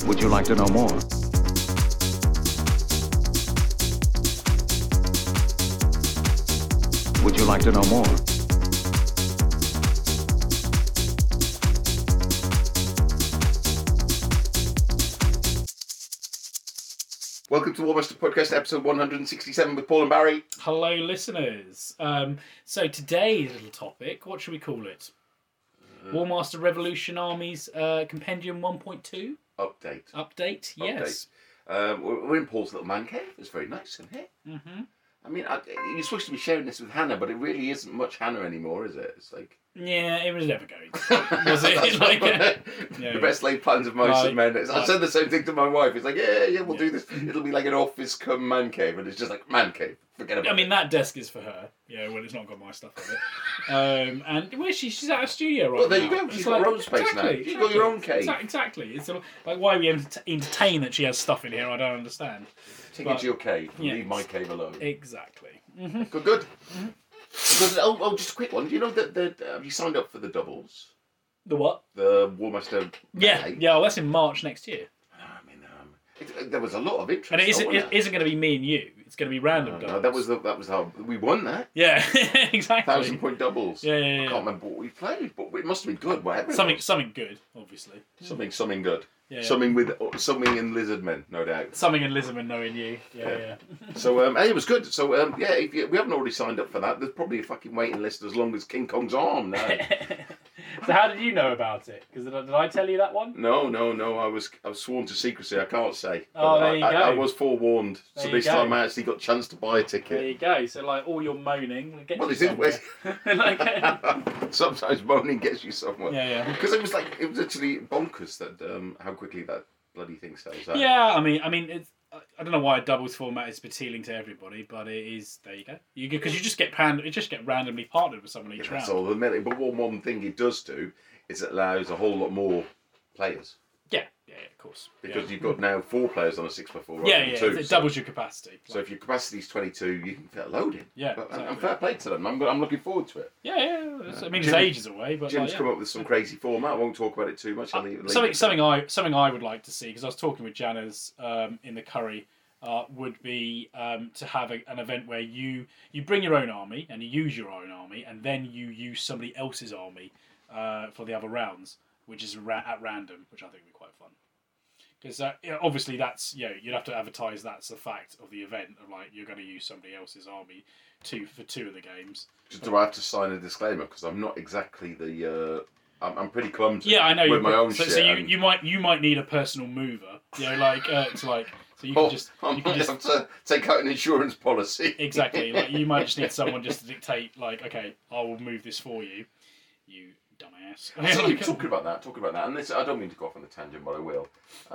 Would you like to know more? Would you like to know more? Welcome to Warmaster Podcast, episode 167 with Paul and Barry. Hello, listeners. So today's little topic, what should we call it? Warmaster Revolution Armies Compendium 1.2? Update. Yes. We're in Paul's little man cave. It's very nice in here. Mm-hmm. I mean, you're supposed to be sharing this with Hannah, but it really isn't much Hannah anymore, is it? It's like... Yeah, it was never going. Was it? Like, the best laid plans of most of men. I said the same thing to my wife. It's like, yeah, we'll do this. It'll be like an office come man cave, and it's just like, man cave. Forget about it. I mean, that desk is for her. Yeah, well, it's not got my stuff on it. And where's she? She's at a studio right now. Well, there you go. She's got her own space now. She's got your own cave. Exactly. It's like, why we entertain that she has stuff in here, I don't understand. Take it to your cave. And leave my cave alone. Exactly. Mm-hmm. Good. Mm-hmm. Oh, just a quick one. Do you know that have you signed up for the doubles? The what? The Warmaster. Yeah. Well, that's in March next year. I mean, there was a lot of interest. And it isn't going to be me and you. It's going to be random doubles. No, that was how we won that. Yeah, exactly. 1,000-point doubles. Yeah. I can't remember what we played, but it must have been good. Whatever. Something good, obviously. Something good. Yeah. Something in Lizardmen, no doubt. Something in Lizardmen knowing you. Yeah. So it was good. So if we haven't already signed up for that, there's probably a fucking waiting list as long as King Kong's arm now. So how did you know about it? Because did I tell you that one? No. I was sworn to secrecy. I can't say. Oh, there you go. I was forewarned. There so this time I actually got a chance to buy a ticket. There you go. So like all your moaning gets well, you somewhere. Sometimes moaning gets you somewhere. Yeah. Because it was actually bonkers that how quickly that bloody thing sells out. Yeah, I mean it's. I don't know why a doubles format is appealing to everybody, but it is. There you go. Because you just get randomly partnered with someone each round. That's all the minute. But one thing it does do is it allows a whole lot more players. Yeah, of course. Because you've got now 4 players on a 6x4. Yeah, it doubles your capacity. So if your capacity is 22, you can fit a load in. Yeah, exactly. And fair play to them. I'm looking forward to it. Yeah. I mean, it's ages away, but Jim's come up with some crazy format. I won't talk about it too much. Something I would like to see, because I was talking with Janners in the curry, would be to have an event where you bring your own army and you use your own army, and then you use somebody else's army for the other rounds, which is at random, which I think would be quite fun. Because obviously that's you'd have to advertise that's the fact of the event of like you're going to use somebody else's army for 2 of the games. Do I have to sign a disclaimer because I'm not exactly the I'm pretty clumsy. Yeah, I know. With my own shit. So you might need a personal mover. So you can just have to take out an insurance policy. Exactly. Like you might just need someone just to dictate like, okay, I will move this for you. You dumbass. Talking about that, and this I don't mean to go off on a tangent, but I will.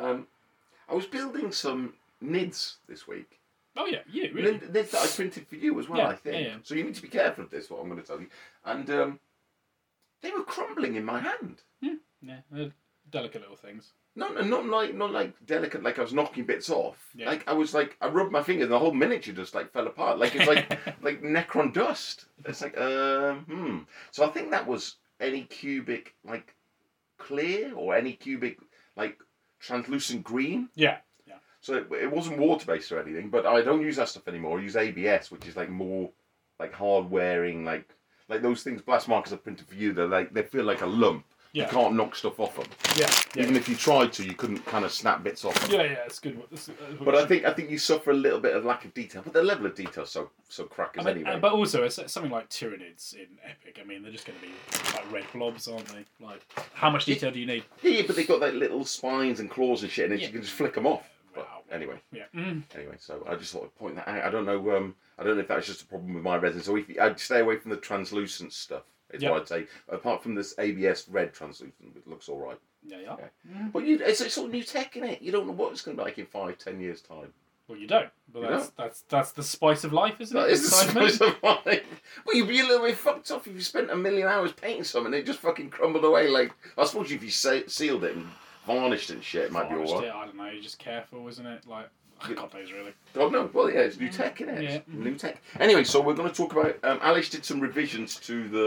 I was building some NIDs this week. Oh yeah, really? NIDs that I printed for you as well, I think. Yeah. So you need to be careful of this, what I'm going to tell you. And they were crumbling in my hand. Yeah, they're delicate little things. Not like delicate, like I was knocking bits off. Yeah. Like I rubbed my fingers and the whole miniature just like fell apart. Like it's like like Necron dust. It's like So I think that was any cubic like clear or any cubic like translucent green. Yeah. So it wasn't water based or anything, but I don't use that stuff anymore. I use ABS, which is like more like hard wearing, like those things blast markers I printed for you. They feel like a lump. Yeah. You can't knock stuff off them. Yeah. Even if you tried to, you couldn't kind of snap bits off them. Yeah, it's good. But I think you suffer a little bit of lack of detail. But the level of detail so crackers anyway. But also, it's something like Tyranids in Epic. I mean, they're just going to be like red blobs, aren't they? Like, how much detail do you need? Yeah, but they've got like little spines and claws and shit, and you can just flick them off. But anyway. Yeah. Anyway, so I just thought I'd point that out. I don't know if that's just a problem with my resin. So I'd stay away from the translucent stuff. Is what I'd say. Apart from this ABS red translucent, it looks all right. Yeah. Okay. But it's all new tech, innit? You don't know what it's going to be like in 5-10 years' time. Well, you don't. But that's the spice of life, isn't it? That is the spice of life. Well, you'd be a little bit fucked off if you spent 1 million hours painting something and it just fucking crumbled away. Like I suppose if you sealed it and varnished and shit, it might be all right. I don't know. You're just careful, isn't it? Like. God knows, really. God knows. Well, yeah, it's new tech, isn't it? Yeah. New tech. Anyway, so we're going to talk about... Alice did some revisions to the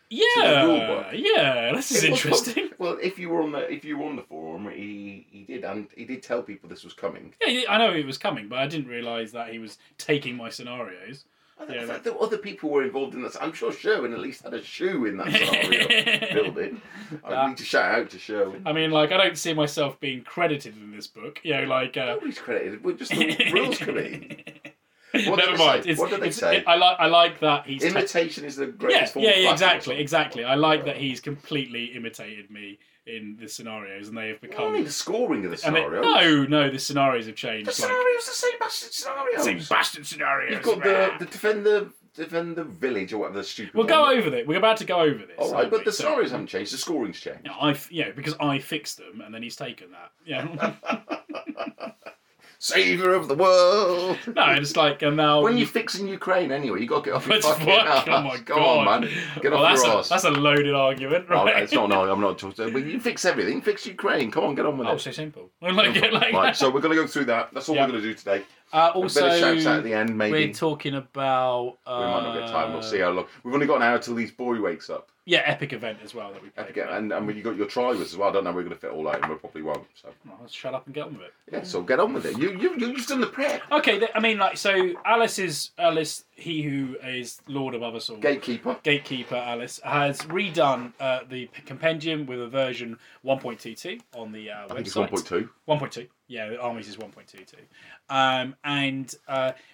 Yeah, rule book. yeah. This is It was interesting. Well, if you were on the forum, he did tell people this was coming. Yeah, I know it was coming, but I didn't realise that he was taking my scenarios. I thought that other people were involved in this. I'm sure Sherwin at least had a shoe in that scenario building. I need to shout out to Sherwin. I mean, like, I don't see myself being credited in this book. You know, like... Nobody's credited. We're just the rules committee. What Never mind. What did they say? I like that he's... Imitation is the greatest form of flattery. exactly. I like that he's completely imitated me in the scenarios, and they have become... Only the scoring of the scenarios. No, the scenarios have changed. The scenarios, the same bastard scenarios. Same bastard scenarios. You've got the defend the village or whatever the stupid We'll go over it. We're about to go over this. All right, but the scenarios haven't changed. The scoring's changed. Because I fixed them, and then he's taken that. Yeah. Saviour of the world. No, it's like, and now when you're fixing Ukraine anyway, you got to get off your fucking ass. Oh my god! Go on, man. Get off your ass. That's a loaded argument, right? Oh, it's not. No, I'm not talking. But you fix everything. Fix Ukraine. Come on, get on with it. Oh, so simple. Right, so we're going to go through that. That's all we're going to do today. Also, a bit of shouts out at the end, maybe. We're talking about... we might not get time. We'll see how long. We've only got an hour till Lee's boy wakes up. Yeah, epic event as well that we played. And you got your drivers as well. I don't know. We're going to fit all out, and we probably won't. So let's shut up and get on with it. Yeah, so get on with it. You've done the prep. Okay, I mean, like, so Alice, he who is Lord above us all, Gatekeeper Alice has redone the compendium with a version 1.22 on the website. I think it's 1.2. 1.2. Yeah, the Armies is 1.22.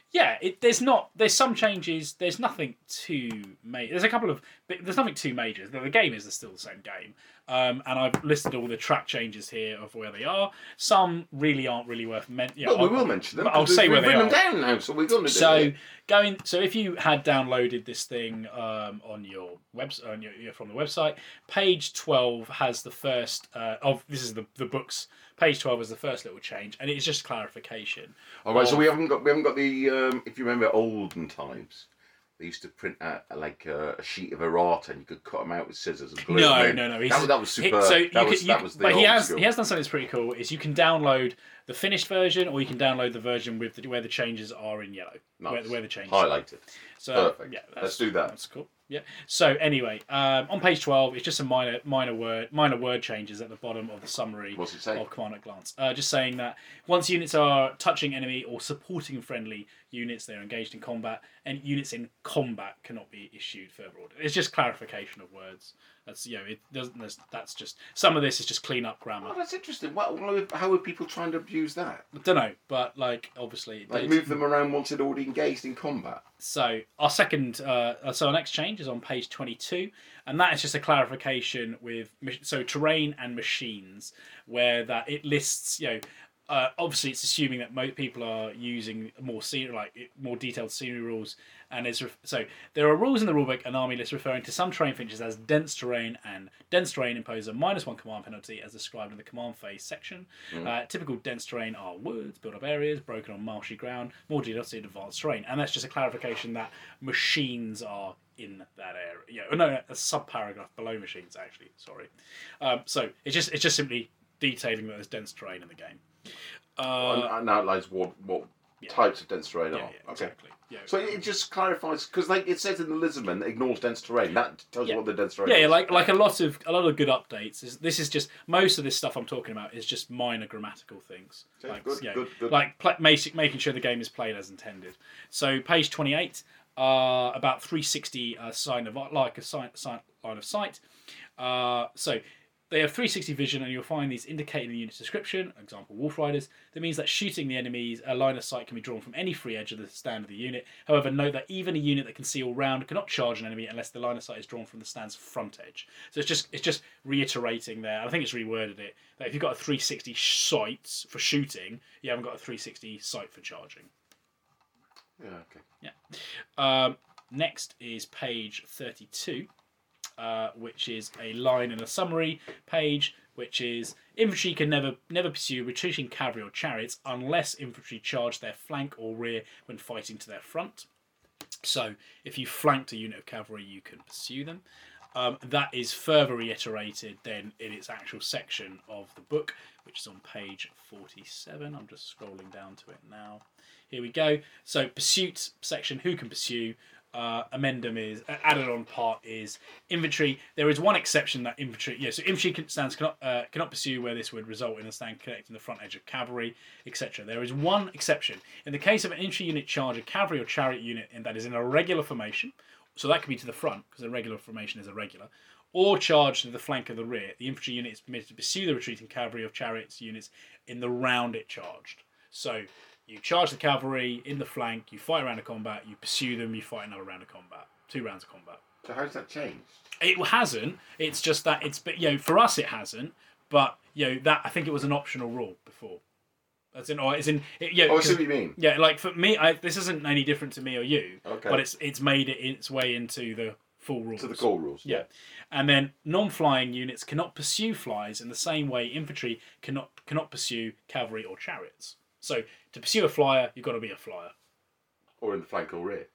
There's some changes. There's nothing too major. There's nothing too major. The game is still the same game. And I've listed all the track changes here of where they are. Some really aren't really worth mentioning. Well, we will mention them. I'll say where they are. We've written them down now, so we're going to do it. So if you had downloaded this thing on your website, from the website, page 12 has the first this is the books. Page 12 is the first little change, and it's just clarification. All right, so we haven't got the if you remember olden times, they used to print out like a sheet of errata, and you could cut them out with scissors and glue them in. No. That was superb. But he has done something that's pretty cool. Is you can download the finished version, or you can download the version with where the changes are in yellow, nice. where the changes highlighted. So perfect. Yeah, let's do that. That's cool. Yeah. So anyway, on page 12, it's just some minor word changes at the bottom of the summary What's it say? of Command at Glance. Just saying that once units are touching enemy or supporting friendly units, they're engaged in combat, and units in combat cannot be issued further order. It's just clarification of words. That's it doesn't. That's just some of this is just clean up grammar. Oh, that's interesting. How are people trying to abuse that? I don't know, but obviously move them around once they'd already engaged in combat. So our next change is on page 22, and that is just a clarification with terrain and machines, where that it lists obviously it's assuming that most people are using more detailed scenery rules, and so there are rules in the rulebook and army list referring to some terrain features as dense terrain, and dense terrain imposes a -1 command penalty as described in the command phase section. Typical dense terrain are woods, built-up areas, broken or marshy ground, more detailed advanced terrain, and that's just a clarification that machines are in that area. A sub-paragraph below machines actually. Sorry. So it's just simply detailing that there's dense terrain in the game. And outlines what types of dense terrain are. Yeah, okay. Exactly. Yeah. So it just clarifies, because it says in the Lisbon ignores dense terrain. That tells you what the dense terrain is. Yeah, like a lot of good updates. This is just most of this stuff I'm talking about is just minor grammatical things. Okay, good. Like making sure the game is played as intended. So page 28, about 360 line of sight. So they have 360 vision, and you'll find these indicated in the unit's description. Example, Wolf Riders. That means that shooting the enemies, a line of sight can be drawn from any free edge of the stand of the unit. However, note that even a unit that can see all round cannot charge an enemy unless the line of sight is drawn from the stand's front edge. So it's just reiterating there. I think it's reworded it that if you've got a 360 sight for shooting, you haven't got a 360 sight for charging. Yeah. Okay. Yeah. Next is page 32. Which is a line in a summary page, which is infantry can never pursue retreating cavalry or chariots unless infantry charge their flank or rear when fighting to their front. So if you flanked a unit of cavalry, you can pursue them. That is further reiterated then in its actual section of the book, which is on page 47. I'm just scrolling down to it now. Here we go. So pursuit section, who can pursue? amendum is added on part is infantry. There is one exception that infantry. Yeah, so infantry stands cannot pursue where this would result in a stand connecting the front edge of cavalry, etc. There is one exception in the case of an infantry unit charge a cavalry or chariot unit, and that is in a regular formation. So that could be to the front because a regular formation is irregular, or charge to the flank of the rear. The infantry unit is permitted to pursue the retreating cavalry or chariots units in the round it charged. So you charge the cavalry in the flank, you fight a round of combat, you pursue them, you fight another round of combat. 2 rounds of combat. So how's that changed? It hasn't. It's just that it's, for us it hasn't. But that I think it was an optional rule before. I see what you mean. Yeah, like for me, this isn't any different to me or you. Okay. But it's made its way into the full rules. To the core rules. Yeah. And then non-flying units cannot pursue flies in the same way infantry cannot pursue cavalry or chariots. So to pursue a flyer, you've got to be a flyer. Or in the flank or rear.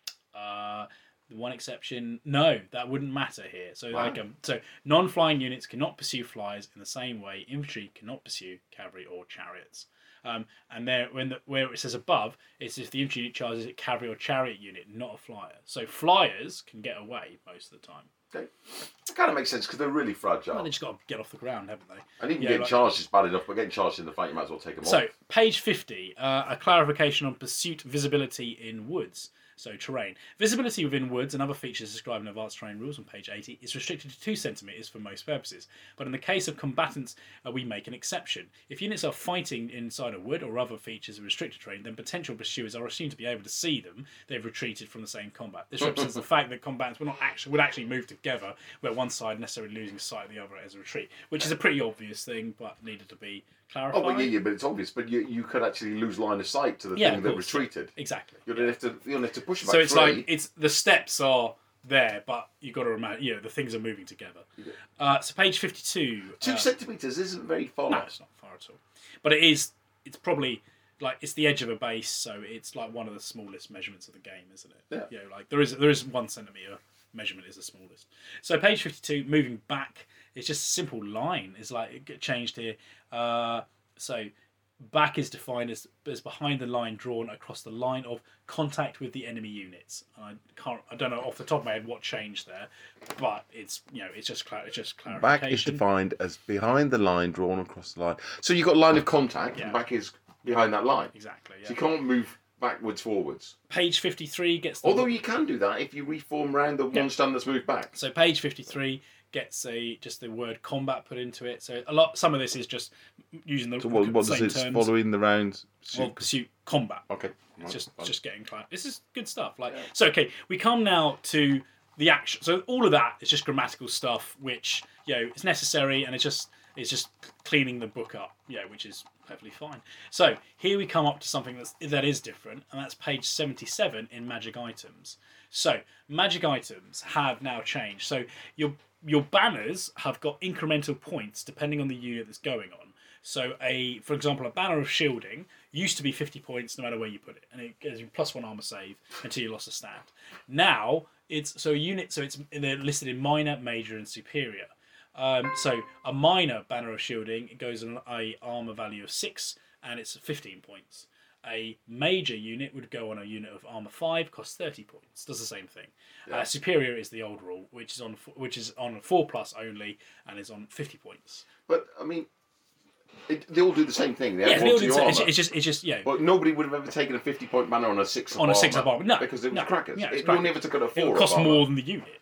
The one exception, no, that wouldn't matter here. So wow. So non-flying units cannot pursue flyers in the same way infantry cannot pursue cavalry or chariots. And there, where it says above, it's if the infantry unit charges a cavalry or chariot unit, not a flyer. So flyers can get away most of the time. Okay. That kind of makes sense because they're really fragile. Well, they just got to get off the ground, haven't they? And even getting charged is bad enough, but getting charged in the fight, you might as well take them off. So, page 50, a clarification on pursuit visibility in woods. So, terrain. Visibility within woods and other features described in advanced terrain rules on page 80 is restricted to 2 centimetres for most purposes. But in the case of combatants, we make an exception. If units are fighting inside a wood or other features of restricted terrain, then potential pursuers are assumed to be able to see them. They've retreated from the same combat. This represents the fact that combatants would actually move together, where one side necessarily losing sight of the other as a retreat, which is a pretty obvious thing, but needed to be clarified. Oh, well, yeah, but it's obvious. But you could actually lose line of sight to the thing that retreated. Exactly. You don't have to push back. So it's like the steps are there, but you've got to remember, the things are moving together. So page 52. 2 centimetres isn't very far. No, it's not far at all. But it is. It's probably like it's the edge of a base, so it's like one of the smallest measurements of the game, isn't it? Yeah. Like there is 1 centimetre measurement is the smallest. So page 52, moving back, it's just a simple line. It's like it get changed here. So back is defined as behind the line drawn across the line of contact with the enemy units. I don't know off the top of my head what changed there, but it's just clarification. Back is defined as behind the line drawn across the line. So you've got line of contact, and back is behind that line. Exactly. Yeah. So you can't move backwards, forwards. Page 53 gets. Although you can do that if you reform round the one stand that's moved back. So page 53 gets just the word combat put into it. So some of this is just using the what same does it terms. Following the round pursuit combat. Okay. It's just getting clear. This is good stuff. So okay, we come now to the action. So all of that is just grammatical stuff, which it's necessary, and it's just cleaning the book up, which is perfectly fine. So here we come up to something that is different, and that's page 77 in magic items. So magic items have now changed. So your banners have got incremental points depending on the unit that's going on. So for example, a banner of shielding used to be 50 points no matter where you put it, and it gives you +1 armor save until you lost a stand. Now it's they're listed in minor, major, and superior. So a minor banner of shielding, it goes on a armor value of 6, and it's 15 points. A major unit would go on a unit of armor 5, costs 30 points. Does the same thing. Yeah. Superior is the old rule, which is on 4+ only, and is on 50 points. But I mean, they all do the same thing. They all do the same. It's just But nobody would have ever taken a 50-point banner on a 6 on a 6 of armor. No, because it was crackers. Yeah, it never took it a 4. It would cost more than the unit.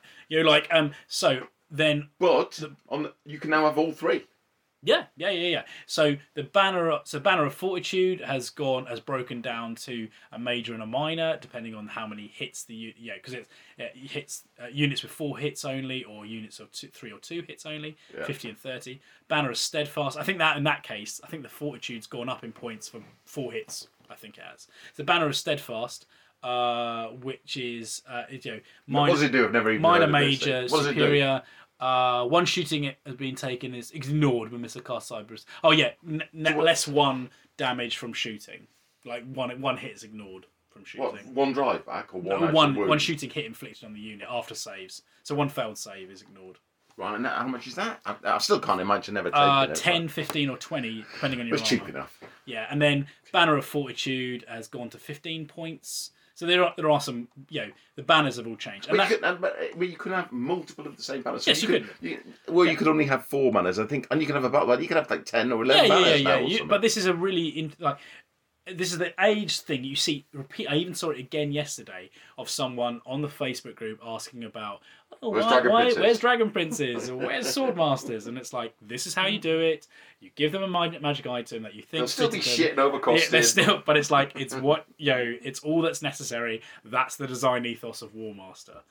So then. But you can now have all 3. Yeah. So the banner of fortitude has broken down to a major and a minor, depending on how many hits because it hits units with 4 hits only, or units of 3 or 2 hits only, 50 and 30. Banner of steadfast. I think that in that case, the fortitude's gone up in points for 4 hits. I think it has. The banner of steadfast. Which is minor, what does it do? I've never even minor, heard of this major, thing. superior. One shooting it has been taken is ignored when Mr. Cast Cyberus. Oh yeah, less 1 damage from shooting. Like one hit is ignored from shooting. What, 1 drive back or one shooting hit inflicted on the unit after saves. So 1 failed save is ignored. Right, and how much is that? I still can't imagine never taking it. 10, 15 or 20, depending on your It's cheap enough. Yeah, and then Banner of Fortitude has gone to 15 points. So there are some, the banners have all changed. And But you could have multiple of the same banners. So yes, you could. You could only have 4 banners, I think, and you could have you could have like 10 or 11 banners now. But this is a really this is the age thing you see repeat. I even saw it again yesterday of someone on the Facebook group asking about Where's Dragon Princes or where's Swordmasters, and it's like, this is how you do it. You give them a magic item that you think they'll still be shitting shitting over costing. but it's like it's what it's all that's necessary. That's the design ethos of Warmaster.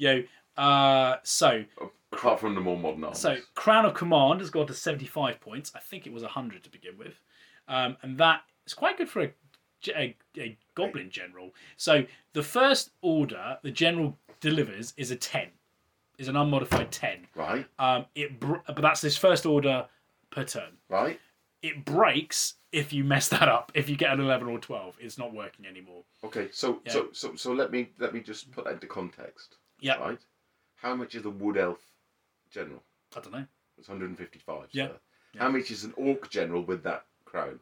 So apart from the more modern arms. So Crown of Command has got to 75 points. I think it was 100 to begin with, and that is quite good for a Goblin general. So the first order the general delivers is a 10, is an unmodified 10. Right. But that's his first order per turn. Right. It breaks if you mess that up. If you get an 11 or 12, it's not working anymore. Okay, so let me just put that into context. Yeah. Right. How much is a Wood Elf general? I don't know. It's 155. Yeah. Sir. How much is an Orc general with that crown?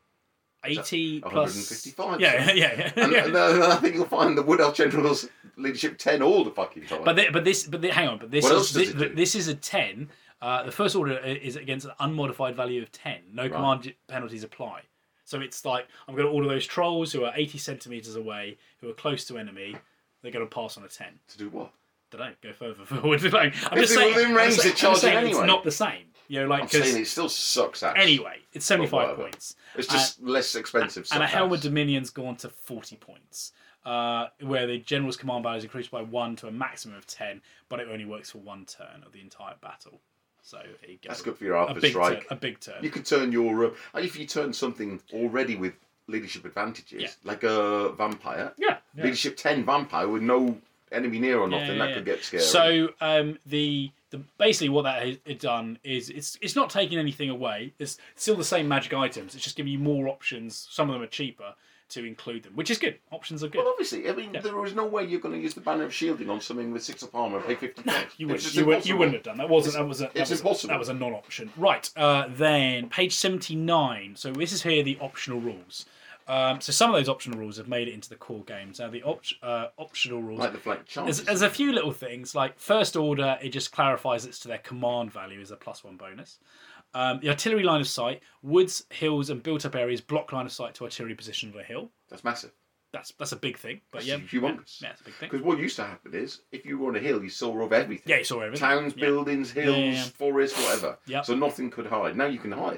80 plus 155. Yeah. And I think you'll find the Wood Elf generals leadership 10 all the fucking time. But hang on. But this What else does it do? this is a 10. The first order is against an unmodified value of 10. No command penalties apply. So it's like, I'm going to order those trolls who are 80 centimeters away, who are close to enemy. They're going to pass on a 10. To do what? Don't know. Go further forward. I'm just saying, within range, they're charging anyway. It's not the same. I'm saying it still sucks ass. Anyway, it's 75 points. It's just less expensive. And a Helmet Dominion's gone to 40 points. Where the general's command value is increased by 1 to a maximum of 10, but it only works for 1 turn of the entire battle. So there you go. That's good for your Arthur strike. A big turn. You could turn your if you turn something already with leadership advantages, like a vampire. Yeah. Leadership 10 vampire with no enemy near or nothing, that could get scary. So the basically what that has done is it's not taking anything away. It's still the same magic items. It's just giving you more options. Some of them are cheaper to include them, which is good. Options are good. Well, obviously, I mean, there is no way you're going to use the Banner of Shielding on something with 6 of armor and pay 50 points. You wouldn't have done that. It's impossible. That was a non-option. Right. Then page 79. So this is here the optional rules. So some of those optional rules have made it into the core games. Now the optional rules, like the flank chances. There's a few little things like first order. It just clarifies it's to their command value as a +1 bonus. The artillery line of sight, woods, hills, and built-up areas block line of sight to artillery position on a hill. That's massive. That's a big thing. But that's humongous. Yeah, it's a big thing. Because what used to happen is, if you were on a hill, you saw over everything. Yeah, you saw everything. Towns, buildings, hills, forests, whatever. Yeah. So nothing could hide. Now you can hide.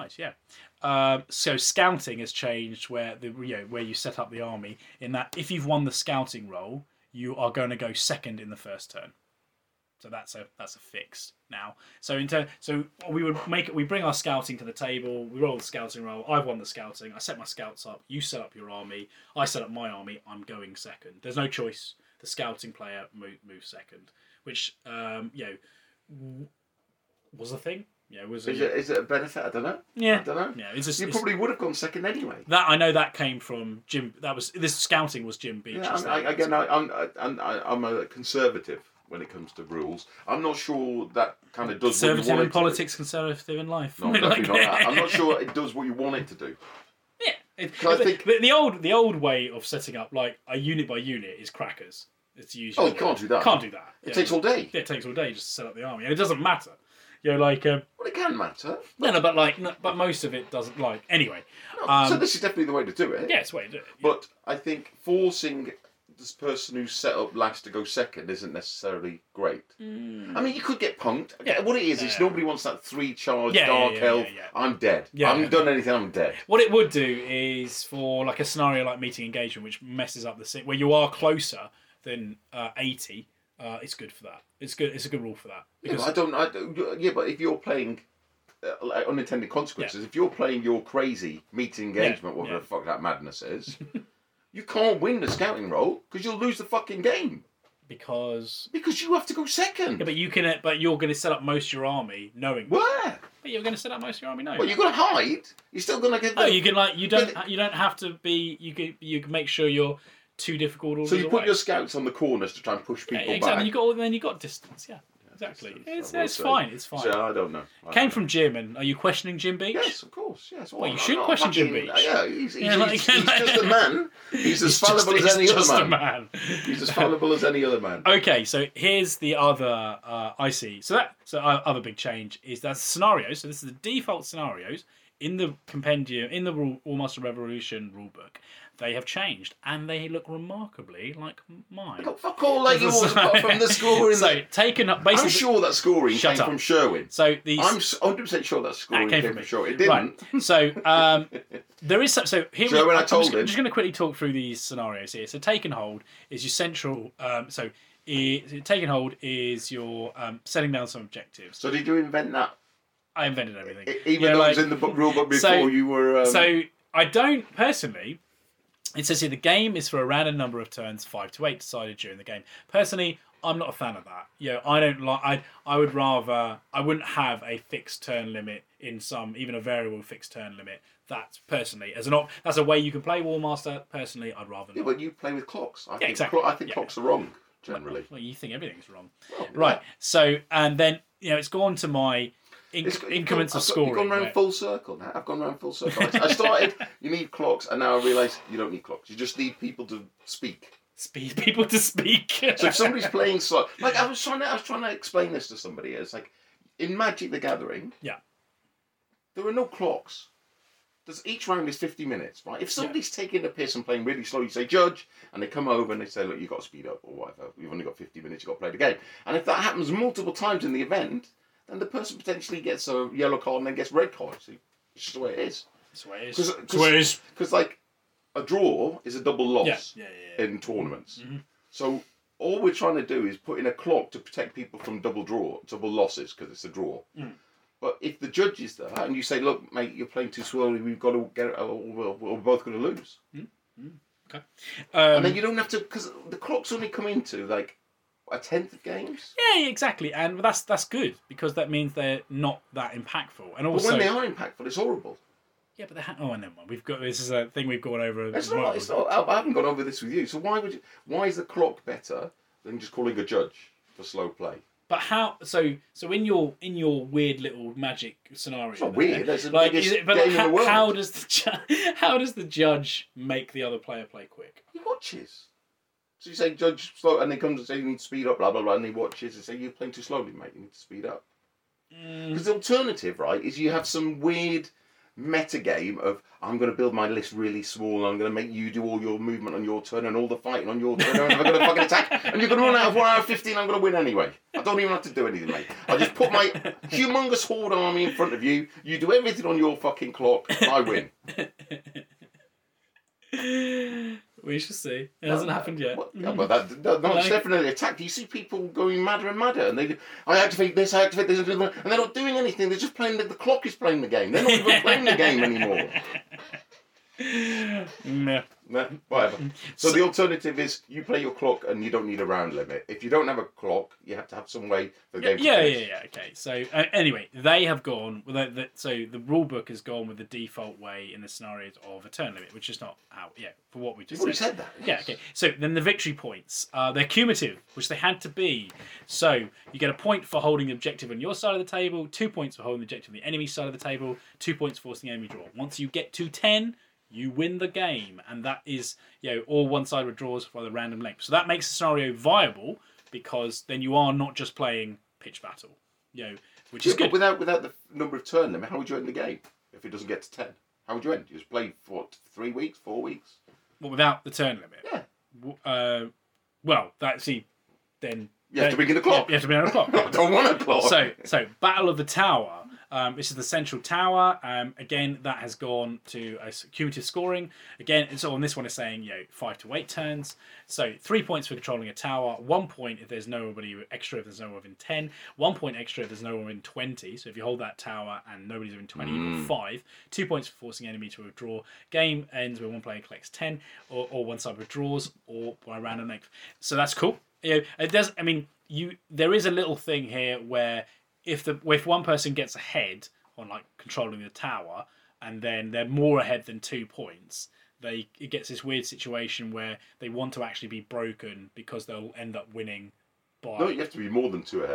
Yeah. So scouting has changed where where you set up the army. In that, if you've won the scouting role, you are going to go second in the first turn. So that's a fix now. So we bring our scouting to the table. We roll the scouting roll. I've won the scouting. I set my scouts up. You set up your army. I set up my army. I'm going second. There's no choice. The scouting player moves second, which was a thing. Yeah, is it a benefit? I don't know. Yeah, I don't know. Yeah, you probably would have gone second anyway. That I know that came from Jim. This scouting was Jim Beach. Yeah, I'm a conservative when it comes to rules. I'm not sure that kind of does what you want it to do. Conservative in politics, conservative in life. No, definitely not that. I'm not sure it does what you want it to do. Yeah, the old way of setting up like a unit by unit is crackers. It's usually you can't do that. Can't do that. It takes all day. Yeah, it takes all day just to set up the army, and it doesn't matter. Well, it can matter. But most of it doesn't. Anyway. So this is definitely the way to do it. Yeah, it's the way to do it. Yeah. But I think forcing this person who's set up last to go second isn't necessarily great. I mean, you could get punked. Yeah. What it is nobody wants that 3-charge dark elf. Yeah. I'm dead. I haven't done anything. I'm dead. What it would do is for like a scenario like meeting engagement, which messes up the scene where you are closer than 80. It's good for that. It's good. It's a good rule for that. Because but if you're playing unintended consequences, if you're playing your crazy meeting engagement, whatever the fuck that madness is, you can't win the scouting role because you'll lose the fucking game. Because you have to go second. Yeah, but you can. But you're going to set up most of your army knowing. Where? But you're going to set up most of your army knowing. Well, you're going to hide. You're still going to get. You can you don't have to be. You can make sure you're too difficult. So you put your scouts on the corners to try and push people back. And then you got distance. Yeah. exactly. I will It's say. fine. It's fine. So I don't know. Came from Jim, and are you questioning Jim Beach? Yes, of course. Yes. Well, you should question Jim Beach. Yeah, he's like- just a man. He's as He's fallible as any just other a man. man. He's as fallible as any other man. Okay, so here's the other I see. So other big change is that scenarios. So this is the default scenarios in the compendium in the War Master Revolution rulebook. They have changed, and they look remarkably like mine. Got fuck all like yours apart from the scoring. So taken up basically. I'm sure that scoring Shut came up. from Sherwin. So these. I'm 100% sure that scoring came came from from me. Sherwin. It didn't. Right. So there is so here. Sherwin, I I'm told just, him. I'm just going to quickly talk through these scenarios here. So take and hold is your central. Take and hold is your setting down some objectives. So did you invent that? I invented everything. Even though it was in the book rulebook before you were. So I don't personally. It says here the game is for a random number of turns, 5 to 8, decided during the game. Personally, I'm not a fan of that. I don't like. I would rather. I wouldn't have a fixed turn limit in some, even a variable fixed turn limit. That's personally that's a way you can play War Master. Personally, I'd rather not. Yeah, but you play with clocks. I think exactly. I think clocks are wrong generally. Well, you think everything's wrong, Well, right? yeah. So and then it's gone to my increments of scoring. You've gone round right? full circle now. I've gone round full circle. I started, you need clocks, and now I realise you don't need clocks. You just need people to speak. People to speak. So if somebody's playing slot, like I was trying to explain this to somebody. It's like in Magic the Gathering, Yeah. there are no clocks. Each round is 50 minutes, right? If somebody's taking a piss and playing really slow, you say judge, and they come over and they say, look, you've got to speed up or whatever. You've only got 50 minutes. You've got to play the game. And if that happens multiple times in the event, then the person potentially gets a yellow card and then gets red card. See, it's just the way it is. That's the way it is. Because That's the way it is. like a draw is a double loss Yeah. in tournaments. Mm-hmm. So all we're trying to do is put in a clock to protect people from double losses because it's a draw. Mm. But if the judge is there and you say, look, mate, you're playing too slowly, we've got to get it, we're both going to lose. Okay. And then you don't have to, because the clocks only come into like a tenth of games. Yeah, exactly, and that's good because that means they're not that impactful. And But also, when they are impactful, it's horrible. yeah, but never mind. This is a thing we've gone over. It's not. I haven't gone over this with you. So why is the clock better than just calling a judge for slow play? But how? So in your weird little magic scenario, It's not weird. That's the like, biggest is it, but game in the world. how does the judge make the other player play quick? He watches. So you say judge slow, and he comes and says you need to speed up, blah blah blah, and he watches and say you're playing too slowly, mate. You need to speed up. Because the alternative, right, is you have some weird meta game of I'm going to build my list really small, and I'm going to make you do all your movement on your turn and all the fighting on your turn, and I'm going to fucking attack, and you're going to run out of 1 hour 15. I'm going to win anyway. I don't even have to do anything, mate. I just put my humongous horde army in front of you. You do everything on your fucking clock. I win. We shall see. It hasn't happened yet. Yeah, but it's definitely attack. You see people going madder and madder, and I activate this, and they're not doing anything. They're just playing. The clock is playing the game. They're not even playing the game anymore. Meh. Nah, whatever. So the alternative is you play your clock and you don't need a round limit. If you don't have a clock, you have to have some way for the game to finish. Yeah. Okay. So anyway, they have gone. So the rule book has gone with the default way in the scenarios of a turn limit, which is not how. Yeah, for what we just You've already said that. Yeah. Yes. Okay. So then the victory points. They're cumulative, which they had to be. So you get a point for holding the objective on your side of the table, 2 points for holding the objective on the enemy side of the table, 2 points for forcing the enemy draw. Once you get to 10. You win the game, and that is, all one-sided draws for the random length. So that makes the scenario viable because then you are not just playing pitch battle, which is good. But without the number of turn limit, how would you end the game if it doesn't get to 10? How would you end? You just play for 3 weeks, 4 weeks? Well, without the turn limit. Yeah. Well, then You have to begin the clock. You have to begin the clock. I don't want a clock. So Battle of the Tower. This is the central tower. Again, that has gone to a cumulative scoring. Again, so on this one is saying 5 to 8 turns. So 3 points for controlling a tower. 1 point if there's nobody extra if there's no one within 10. 1 point extra if there's no one within 20. So if you hold that tower and nobody's within 20, you got 5. 2 points for forcing enemy to withdraw. Game ends when one player collects 10, or one side withdraws, or by random length. So that's cool. It does. I mean, there is a little thing here where. If one person gets ahead on controlling the tower, and then they're more ahead than 2 points, it gets this weird situation where they want to actually be broken because they'll end up winning by. No, you have to be more than 2 ahead.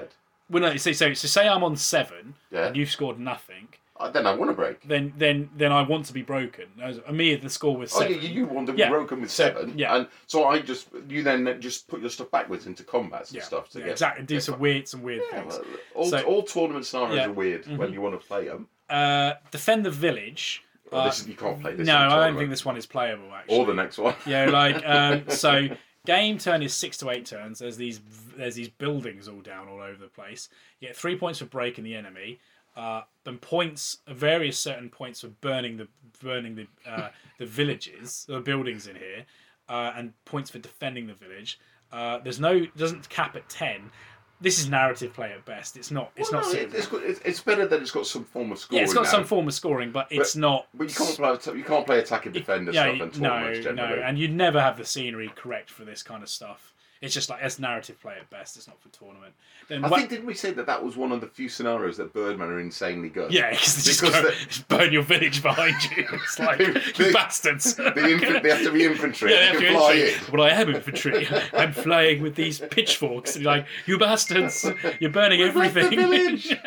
Well, no. So say I'm on 7 Yeah. and you've scored nothing. Then I want to break. Then I want to be broken. Me, the score was 7. You want to be Yeah. broken with 7. Yeah. And so you then just put your stuff backwards into combats and stuff to get exactly. Do some weird things. Well, all tournament scenarios Yeah. are weird when you want to play them. Defend the village. You can't play this. No, in a I don't tournament. think this one is playable. Actually, Or the next one. So game turn is 6 to 8 turns. There's these buildings all over the place. You get 3 points for breaking the enemy. Then various certain points for burning the villages, the buildings in here, and points for defending the village. It doesn't cap at 10. This is narrative play at best. It's not. It's not. It's better that it's got some form of scoring. Yeah, it's got now. some form of scoring, but it's not. But you can't play attack and defender stuff in tournaments generally. And you'd never have the scenery correct for this kind of stuff. It's just like it's narrative play at best. It's not for tournament. I think didn't we say that was one of the few scenarios that Birdman are insanely good? Yeah, because just burn your village behind you. It's like you bastards. They have to be infantry. Yeah, they can fly in. Well, I am infantry. I'm flying with these pitchforks, and you're like, you bastards! You're burning everything. The village.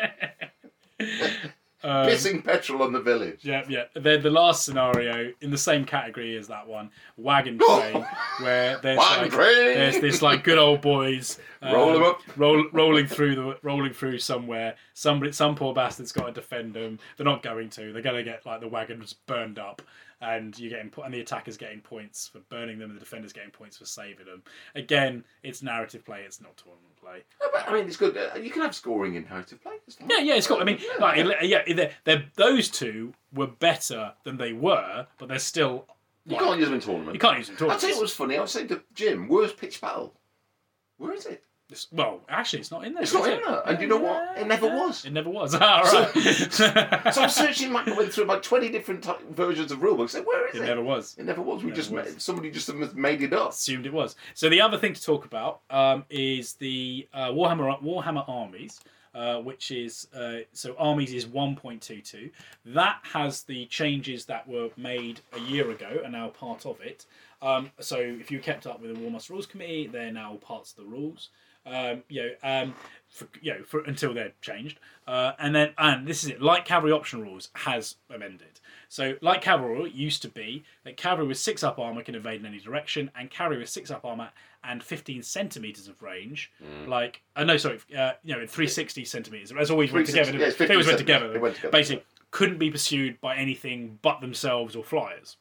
Pissing petrol on the village. Yeah. Then the last scenario in the same category as that one, wagon train, where there's this like good old boys roll them up, rolling through somewhere. Some poor bastard's got to defend them. They're not going to. They're going to get like the wagons burned up, and the attacker's getting points for burning them, and the defender's getting points for saving them. Again, it's narrative play. It's not tournament play. No, but, I mean, it's good. You can have scoring in narrative play. It's fine. Yeah, it's cool. I mean, those two were better than they were, but they're still. You can't use them in tournament. You can't use them in tournament. I'll tell you what was funny. I was saying to Jim, where's Pitch Battle? Where is it? Well, actually, it's not in there. It's not in there. And you know what? It never was. It never was. All right. So I'm searching. I went through about 20 different versions of rulebooks. Said, where is it? It never was. It never was. Somebody just made it up. Assumed it was. So the other thing to talk about is the Warhammer Armies. Which is so Armies is 1.22. That has the changes that were made a year ago and now part of it. So if you kept up with the War Master Rules Committee, they're now parts of the rules. For until they're changed, and this is it. Light Cavalry option rules has amended. So Light Cavalry used to be that cavalry with 6 up armor can evade in any direction, and cavalry with 6 up armor and 15 centimeters of range. In 360 centimeters. As always went together. Yeah, they always went together. They went together. Basically, couldn't be pursued by anything but themselves or flyers.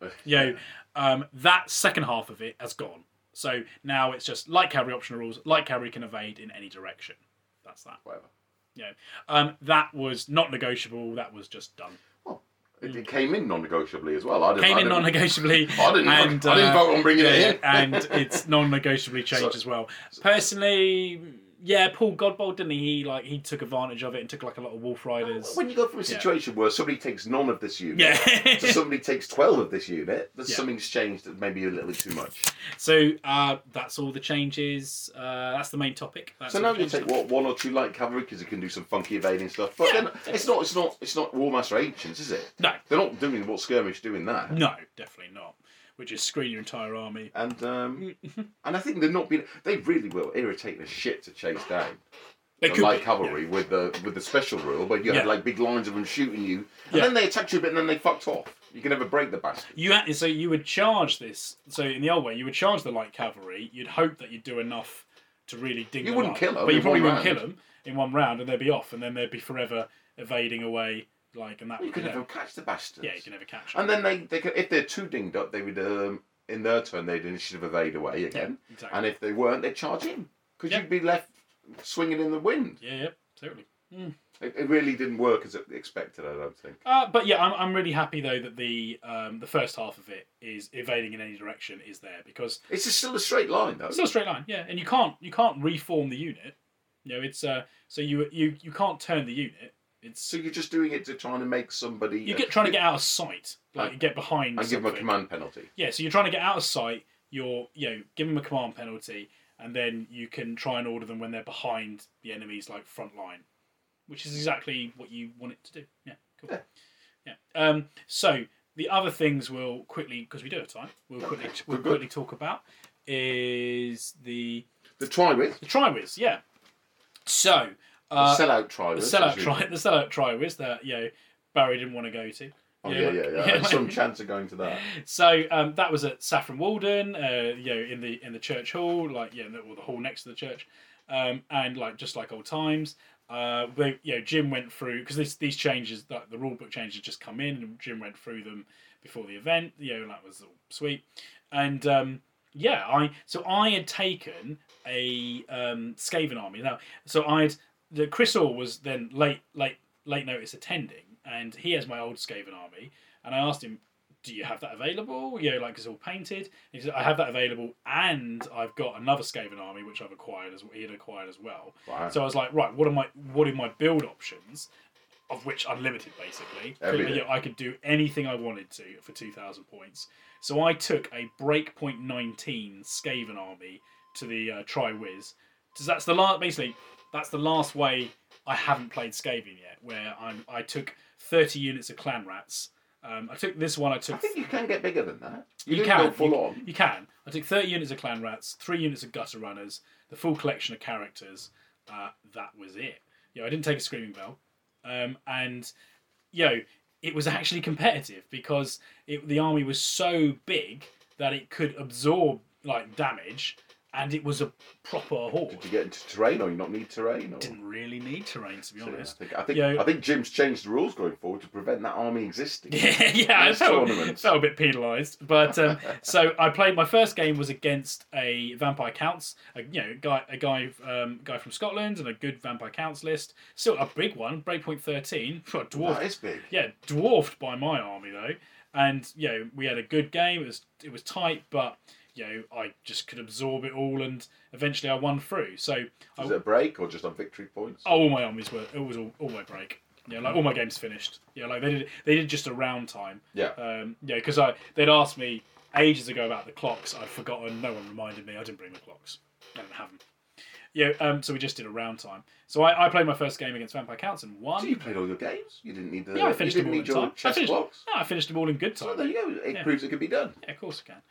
That second half of it has gone. So now it's just light cavalry optional rules. Light cavalry can evade in any direction. That's that. Whatever. That was not negotiable. That was just done. Well, it came in non-negotiably as well. Came in non-negotiably. I didn't vote on bringing it in. And it's non-negotiably changed as well. Personally, Paul Godbold, didn't he? He took advantage of it and took a lot of Wolf Riders. When you go from a situation where somebody takes none of this unit to somebody takes 12 of this unit, something's changed that maybe a little bit too much. So that's all the changes. That's the main topic. So now you take one or two light cavalry because it can do some funky evading stuff. But then it's not War Master Ancients, is it? No, they're not doing what Skirmish doing that. No, definitely not. Which is screen your entire army. And I think they really will irritate the shit to chase down. The light cavalry with the special rule, but you had big lines of them shooting you, and then they attacked you a bit, and then they fucked off. You can never break the bastard. So you would charge this. So in the old way, you would charge the light cavalry. You'd hope that you'd do enough to really dig them up. You wouldn't kill them, but you probably wouldn't kill them in one round, and they'd be off, and then they'd be forever evading away. And that you could never catch the bastards. Yeah, you can never catch them. And then they could, if they're too dinged up, they would in their turn they'd initiative evade away again. Yeah, exactly. And if they weren't, they'd charge in because you'd be left swinging in the wind. Yeah, totally. It really didn't work as expected, I don't think. But I'm really happy though that the first half of it is evading in any direction is there because it's still a straight line though. It's still a straight line, yeah, and you can't reform the unit. It's so you can't turn the unit. So you're just doing it to try and make somebody. You're trying to get out of sight, get behind. And give them a command penalty. Yeah, so you're trying to get out of sight. You're give them a command penalty, and then you can try and order them when they're behind the enemy's front line, which is exactly what you want it to do. Yeah, cool. Yeah. So the other things we'll quickly, because we do have time, we'll quickly talk about is the Triwith. The Triwith, yeah. So. The sellout trials. The sellout Triwis that Barry didn't want to go to. Oh yeah. I had some chance of going to that. So that was at Saffron Walden, in the church hall, or the hall next to the church, and just like old times. Jim went through because these changes, the rule book changes, just come in, and Jim went through them before the event. That was all sweet, and I had taken a Skaven army now. So Chris Orr was then late notice attending, and he has my old Skaven army, and I asked him, do you have that available? It's all painted. He said, I have that available, and I've got another Skaven army which he had acquired as well. Right. So I was like, right, what are my build options, of which unlimited basically. I could do anything I wanted to for 2,000 points. So I took a Breakpoint 19 Skaven army to the Triwiz. So that's the last way I haven't played Skaven yet, where I took 30 units of Clan Rats. I took this one. I think you can get bigger than that. You can go full on. You can. I took 30 units of Clan Rats, 3 units of Gutter Runners, the full collection of characters. That was it. I didn't take a Screaming Bell, and it was actually competitive because the army was so big that it could absorb damage. And it was a proper horde. Did you get into terrain, or you not need terrain? Or? Didn't really need terrain, to be honest. I think Jim's changed the rules going forward to prevent that army existing. I felt a bit penalised. But so I played. My first game was against a Vampire Counts, a guy from Scotland, and a good Vampire Counts list. Still a big one, Breakpoint 13, dwarfed. That is big. Yeah, dwarfed by my army though, and we had a good game. It was tight, but. I just could absorb it all, and eventually I won through. So was it a break or just on victory points? Oh, all my armies were. It was all my break. All my games finished. They did just a round time. Yeah. Because they'd asked me ages ago about the clocks. I'd forgotten. No one reminded me. I didn't bring the clocks. I didn't have them. So we just did a round time. So I played my first game against Vampire Counts and won. So you played all your games? You didn't need the. I finished them all in time. Clocks? No, I finished them all in good time. So there you go. It proves it can be done. Yeah, of course it can.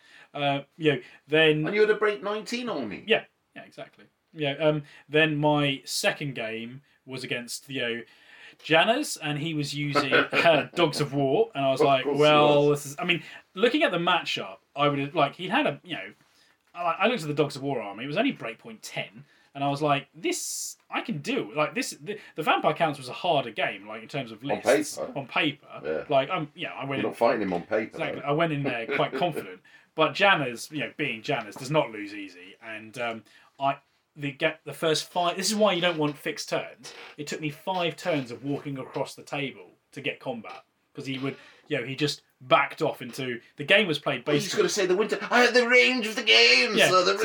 Then. And you had a Break 19 army. Yeah, exactly. Then my second game was against Janus, and he was using Dogs of War, and I was like, well, this is. I mean, looking at the matchup, I would have he'd had a I looked at the Dogs of War army. It was only Breakpoint 10. And I was like, this, I can do. The Vampire Counts was a harder game, in terms of lists. On paper. Yeah. I went You're not fighting him on paper. Exactly. Though. I went in there quite confident. But Janus, being Janus, does not lose easy. And the first 5, this is why you don't want fixed turns. It took me 5 turns of walking across the table to get combat. Because he would, he just backed off into the game was played basically. He's going to say the winter. I had the range of the game. Yeah. So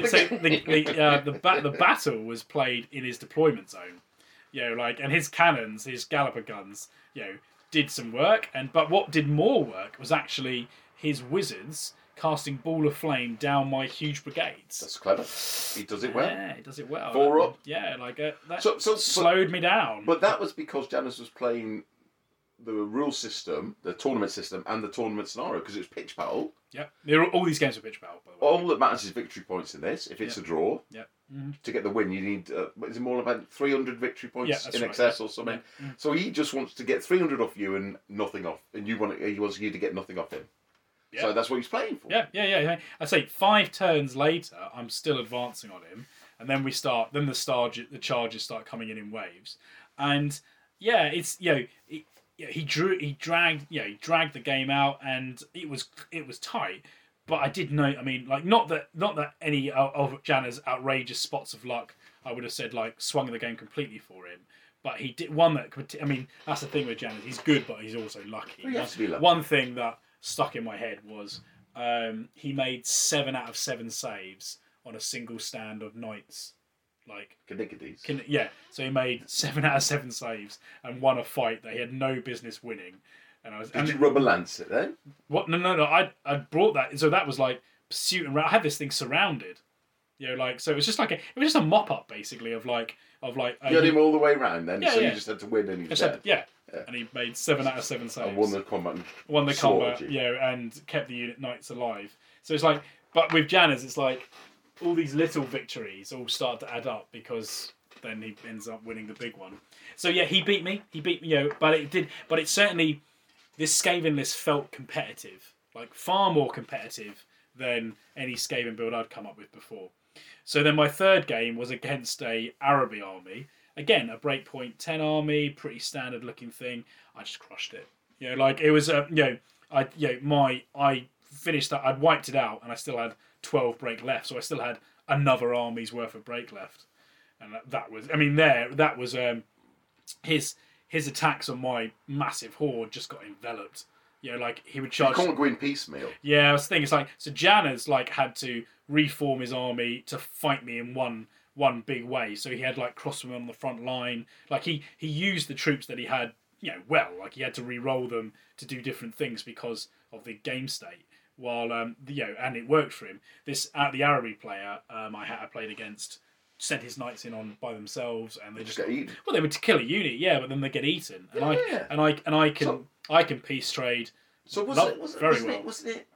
the battle was played in his deployment zone. And his cannons, his Galloper guns, did some work. But what did more work was actually his wizards casting ball of flame down my huge brigades. That's clever. He does it well. Yeah, he does it well. 4 up. Yeah, that slowed me down. But that was because Janus was playing the rule system, the tournament system, and the tournament scenario, because it was pitch battle. Yeah, all these games are pitch battle, by the way. All that matters is victory points in this. If it's a draw, to get the win, you need, is it more about 300 victory points in excess or something? Yeah. So he just wants to get 300 off you and nothing off, and he wants you to get nothing off him. Yeah. So that's what he's playing for. Yeah. I'd say 5 turns later, I'm still advancing on him, and then the charges start coming in waves, and it's he dragged the game out, and it was tight. But I did know. I mean, not that any of Janna's outrageous spots of luck I would have said swung the game completely for him. But he did one that. I mean, that's the thing with Janna. He's good, but he's also lucky. He has to be lucky. One thing that stuck in my head was he made 7 out of 7 saves on a single stand of knights. So he made 7 out of 7 saves and won a fight that he had no business winning. Did you rubber lance it then? What? No. I brought that. So that was pursuit and I had this thing surrounded. So it was just it was just a mop up basically of you had him all the way around then, you just had to win and he was dead. Yeah. And he made 7 out of 7 saves. And won the combat. And kept the unit knights alive. So it's but with Janus, it's all these little victories all start to add up because then he ends up winning the big one. So yeah, he beat me. But it certainly, this Skaven list felt competitive, like far more competitive than any Skaven build I'd come up with before. So then my third game was against a Araby army. Again, a Breakpoint 10 army, pretty standard looking thing. I just crushed it. It was I finished that. I'd wiped it out, and I still had 12 break left, so I still had another army's worth of break left, and that was his attacks on my massive horde just got enveloped. He would charge. You can't go in piecemeal. Yeah, I was thinking so Janna's had to reform his army to fight me in one big way. So he had crossbowmen on the front line. He used the troops that he had well. He had to re-roll them to do different things because of the game state. While and it worked for him. The Araby player I played against sent his knights in on by themselves, and they just get eaten. Well, they would kill a unit, yeah, but then they get eaten. And I can peace trade. So wasn't it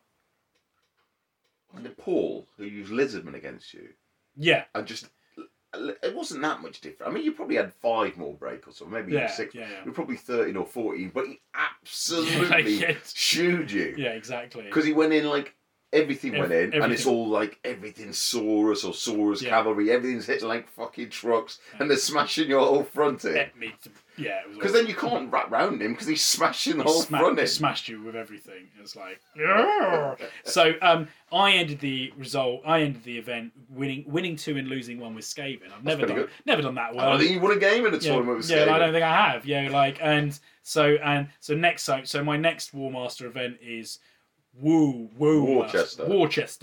Paul who used Lizardman against you? Yeah. And just it wasn't that much different. I mean, you probably had 5 more break or so, maybe even 6. Yeah. You're probably 13 or 14, but he absolutely shooed you. Yeah, exactly. Because he went in everything went in, and it's all everything's Saurus or Saurus cavalry. Everything's hitting like fucking trucks, and they're smashing your whole front in. Because then you can't wrap round him because he's smashing the whole front in. He smashed you with everything. It's like, so I ended the event winning 2 and losing 1 with Skaven. I've never done that well. I don't think you won a game in a tournament with Skaven. Yeah, I don't think I have. So my next War Master event is Worcester.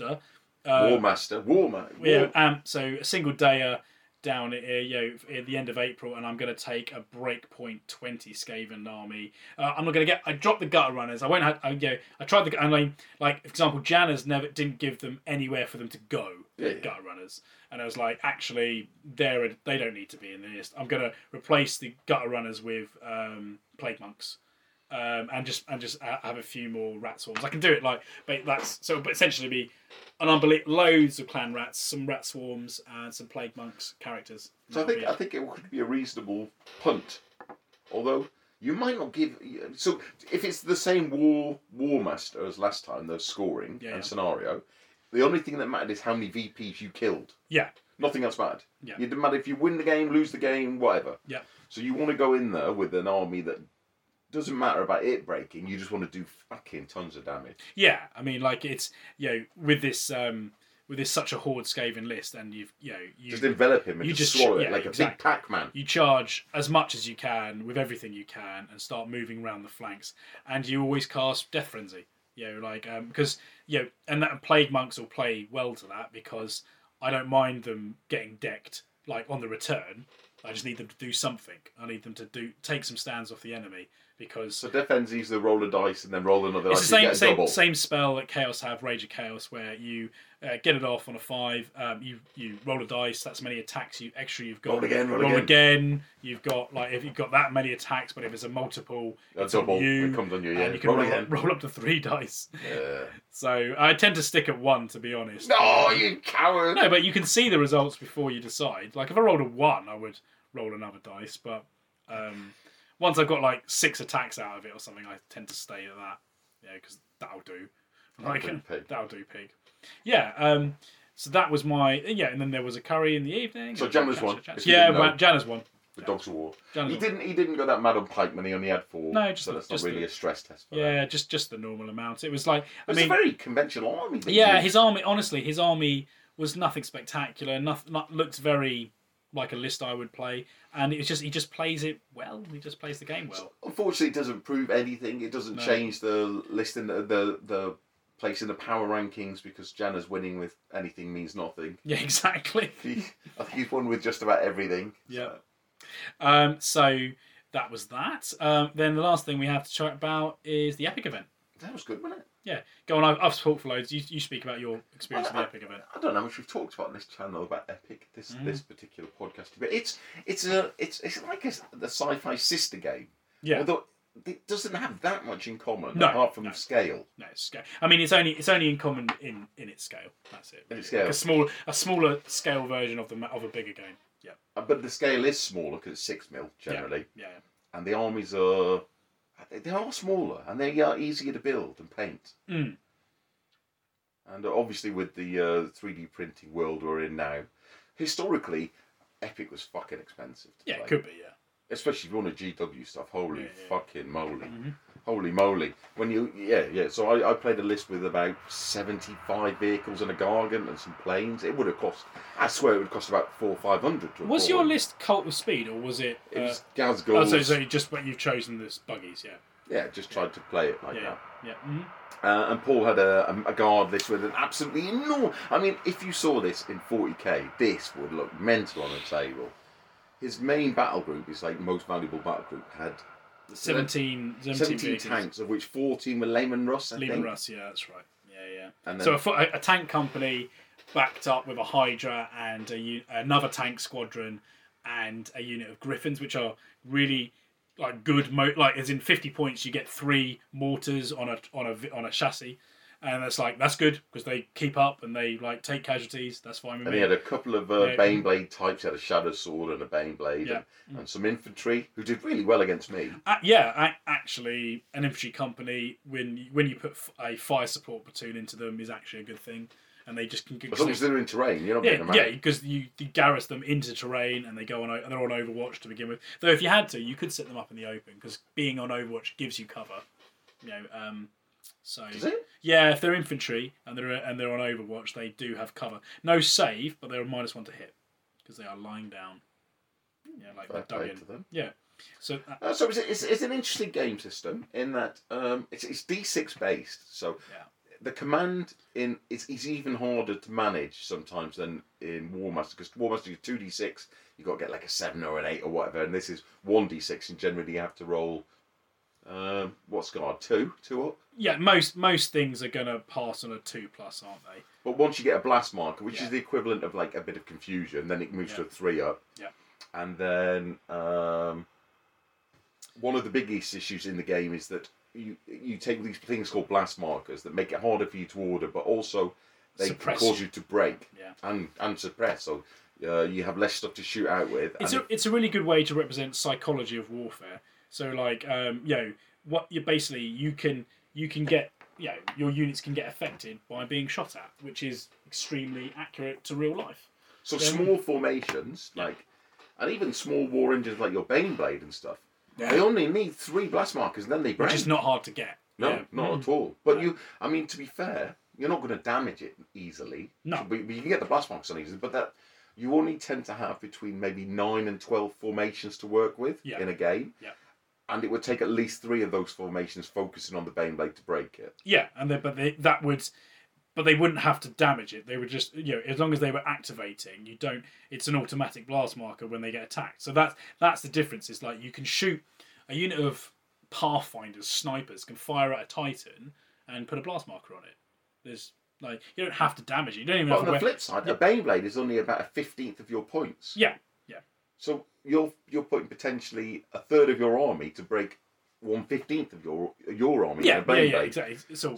So a single dayer down at the end of April, and I'm going to take a Breakpoint 20 Skaven army. I'm not going to I dropped the Gutter Runners. I won't have. I tried the and for example, Janna's didn't give them anywhere for them to go. Gutter Runners, and I was like, actually, they don't need to be in the list. I'm going to replace the Gutter Runners with Plague Monks. And just have a few more rat swarms. I can do it but essentially be loads of clan rats, some rat swarms, and some plague monks characters. So I think it could be a reasonable punt, although you might not give. So if it's the same war master as last time, the scoring and scenario, the only thing that mattered is how many VPs you killed. Yeah. Nothing else mattered. Yeah. It didn't matter if you win the game, lose the game, whatever. Yeah. So you want to go in there with an army that doesn't matter about it breaking. You just want to do fucking tons of damage. Yeah, I mean, it's with this such a horde Skaven list, and you just envelop him and you just swallow it like a big Pac-Man. You charge as much as you can with everything you can, and start moving around the flanks. And you always cast Death Frenzy. Because and that Plague Monks will play well to that because I don't mind them getting decked on the return. I just need them to do something. I need them to take some stands off the enemy. So Death Frenzy's the roll a dice and then roll another dice. It's the same spell that Chaos have, Rage of Chaos, where you get it off on a 5. You roll a dice. That's many attacks you've got. Roll again. You've got if you've got that many attacks, but if it's a multiple, it's double. You, it comes on you. Yeah. And you can roll up to 3 dice. Yeah. So I tend to stick at 1, to be honest. No, you coward. No, but you can see the results before you decide. If I rolled a 1, I would roll another dice, but. Once I've got 6 attacks out of it or something, I tend to stay at that. Yeah, because that'll do. That'll do, pig. Yeah. So that was my and then there was a curry in the evening. So Janna's won. Janna's won. The Dogs of War. He didn't go that mad on pikemen. He only had 4. No, so that's not really a stress test. Just the normal amount. It was a very conventional army. His army was nothing spectacular. Looked very like a list I would play, and it's just he just plays it well. He just plays the game well. Unfortunately, it doesn't prove anything. It doesn't change the list in the place in the power rankings because Janna's winning with anything means nothing. Yeah, exactly. I think he's won with just about everything. Yeah. So that was that. Then the last thing we have to chat about is the Epic event. That was good, wasn't it? Yeah, go on. I've talked for loads. You speak about your experience of the Epic event. I don't know how much we've talked about on this channel about Epic, this particular podcast, but it's like the sci-fi sister game. Yeah. Although it doesn't have that much in common apart from scale. No, scale. I mean, it's only in common in its scale. That's it. In its scale. Like a smaller scale version of a bigger game. But the scale is smaller because it's 6 mil generally, Yeah. and the armies are smaller and they are easier to build and paint. Mm. And obviously with the 3D printing world we're in now, historically, Epic was fucking expensive to Yeah, play. it could be. Yeah. Especially if you want a GW stuff. Holy Yeah. fucking moly. Mm-hmm. Holy moly. When you, yeah. So I played a list with about 75 vehicles and a Gargant and some planes. It would have cost, I swear it would cost about 400 or 500 to Was have your bought. list Cult of Speed, or was it... It was oh, Gazgul. so just what you've chosen this buggies, yeah. Yeah, just tried to play it like Yeah. that. Yeah. Mm-hmm. And Paul had a guard list with an absolutely enormous... I mean, if you saw this in 40k, this would look mental on a table. His main battle group, his like most valuable battle group, had 17 vehicles. tanks, of which 14 were Lehman Russ, I Lehman think. Russ, yeah, that's right. Yeah. And then, So a tank company backed up with a Hydra and another tank squadron and a unit of Griffins, which are really like good. Like as in 50 points, you get 3 mortars on a chassis, and that's good because they keep up and they like take casualties. That's fine with and me. he had a couple of Baneblade types. He had a Shadow Sword and a Baneblade, and some infantry who did really well against me. Actually, an infantry company when you put a fire support platoon into them is actually a good thing, and they just can. As long as they're in terrain, you're not getting them out. Yeah, because you garrus them into terrain and they go on. They're on Overwatch to begin with. Though if you had to, you could set them up in the open because being on Overwatch gives you cover. So Does it? yeah, if they're infantry and they're on Overwatch, they do have cover. No save, but they're a -1 to hit because they are lying down. Yeah, like they're dug in. To them. Yeah. So So it's an interesting game system in that it's D6 based. So the command is even harder to manage sometimes than in Warmaster because Warmaster is 2D6. You've got to get like a 7 or an 8 or whatever, and this is 1D6, and generally you have to roll. What's guard 2 up? yeah, most things are gonna pass on a 2+, aren't they? But once you get a blast marker, which is the equivalent of like a bit of confusion, then it moves to a 3 up. Yeah. And then one of the biggest issues in the game is that you take these things called blast markers that make it harder for you to order, but also they Suppress cause you to break Yeah. and suppress. So you have less stuff to shoot out with. It's a really good way to represent psychology of warfare. So like what you basically you can get your units can get affected by being shot at, which is extremely accurate to real life. So small formations and even small war engines like your Baneblade and stuff, they only need 3 blast markers and then they break. Which is not hard to get. No, not at all. But to be fair, you're not going to damage it easily. No. But you can get the blast marks on easily, but that you only tend to have between maybe 9 and 12 formations to work with in a game. Yeah. And it would take at least 3 of those formations focusing on the Baneblade to break it. Yeah, but they wouldn't have to damage it. They would just, as long as they were activating, it's an automatic blast marker when they get attacked. So that's the difference. It's like you can shoot a unit of Pathfinders, snipers, can fire at a Titan and put a blast marker on it. There's like, you don't have to damage it. You don't even But have on to the flip side, a Baneblade is only about a 15th of your points. Yeah. So you're putting potentially a third of your army to break 1/15 of your army. Yeah, with a Baneblade. exactly. So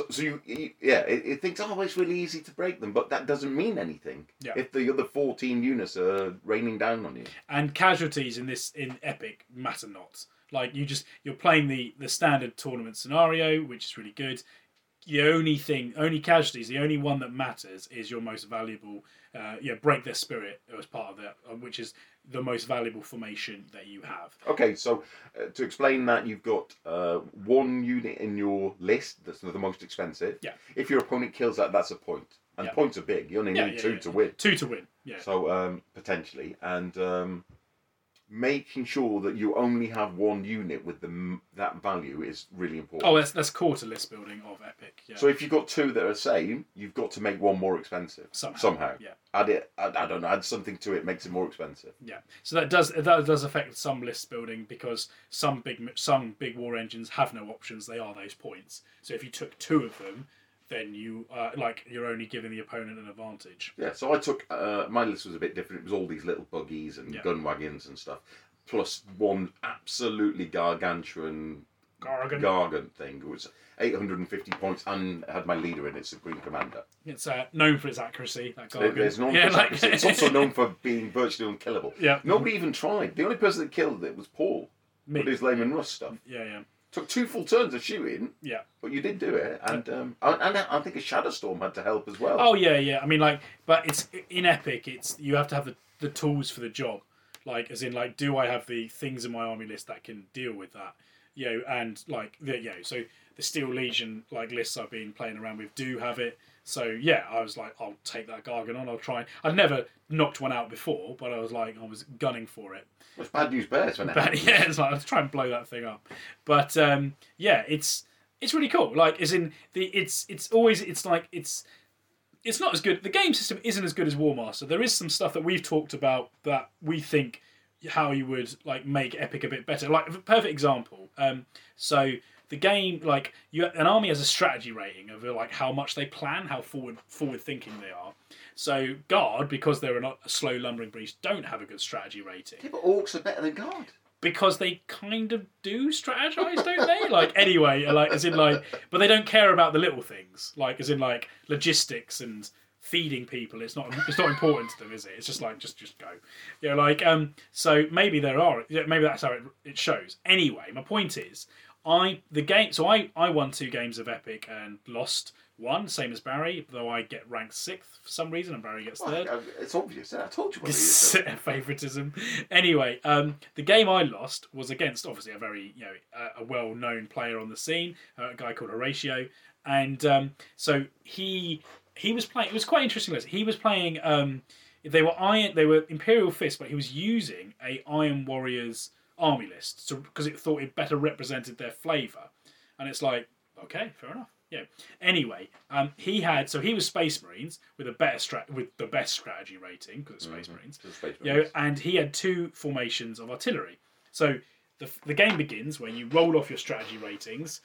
it thinks, it's really easy to break them, but that doesn't mean anything if the other 14 units are raining down on you. And casualties in Epic matter not. Like you're playing the standard tournament scenario, which is really good. The only casualties, the only one that matters is your most valuable. Break their spirit as part of that, which is the most valuable formation that you have. Okay, so to explain that, you've got 1 unit in your list that's the most expensive. Yeah. If your opponent kills that, that's a point. And points are big. You only need 2 to win. 2 to win. Yeah. So potentially, and making sure that you only have 1 unit with that value is really important. Oh, that's core to list building of Epic. Yeah. So if you've got 2 that are the same, you've got to make 1 more expensive somehow. Yeah. Add it. I don't know. Add something to it, makes it more expensive. Yeah. So that does affect some list building because some big war engines have no options. They are those points. So if you took 2 of them, then you're only giving the opponent an advantage. Yeah, so I took my list was a bit different. It was all these little buggies and gun wagons and stuff, plus 1 absolutely gargantuan Gargan. thing. It was 850 points and had my leader in it, Supreme Commander. It's known for its accuracy. That Gargan. It's known for its accuracy. It's also known for being virtually unkillable. Yeah. Nobody even tried. The only person that killed it was Paul. Me. With his Layman Rust stuff. Yeah. Took 2 full turns of shooting. Yeah. But you did do it, and I think a Shadow Storm had to help as well. Oh yeah. I mean, like, but it's in Epic. It's you have to have the tools for the job. Like, as in, like, do I have the things in my army list that can deal with that? And like, so the Steel Legion like lists I've been playing around with do have it. So yeah, I was like, I'll take that Gargan on. I'll try. I'd never knocked one out before, but I was gunning for it. It's bad news bears when it happens. Yeah, it's like, let's try and blow that thing up. But yeah, it's really cool. Like, as in it's not as good. The game system isn't as good as War Master. There is some stuff that we've talked about that we think how you would like make Epic a bit better. Like, a perfect example. So the game, like, an army has a strategy rating of like how much they plan, how forward thinking they are. So Guard, because they're a slow lumbering breach, don't have a good strategy rating. Yeah, but Orcs are better than Guard. Because they kind of do strategize, don't they? Like, anyway, like, as in, like, but they don't care about the little things, like, as in, like, logistics and feeding people. It's not important to them, is it? It's just like just go, like, so maybe maybe that's how it shows. Anyway, my point is, I won 2 games of Epic and lost 1, same as Barry, though I get ranked 6th for some reason and Barry gets 3rd. It's obvious. I told you what it It's is. favoritism. Anyway, the game I lost was against obviously a very a well-known player on the scene, a guy called Horatio, and so he was playing. It was quite interesting. He was playing. They were Imperial Fist, but he was using a Iron Warriors army list because it thought it better represented their flavour, and it's like, okay, fair enough. Yeah. Anyway, he was Space Marines with the best strategy rating because it's Space Marines. And he had 2 formations of artillery. So the game begins where you roll off your strategy ratings,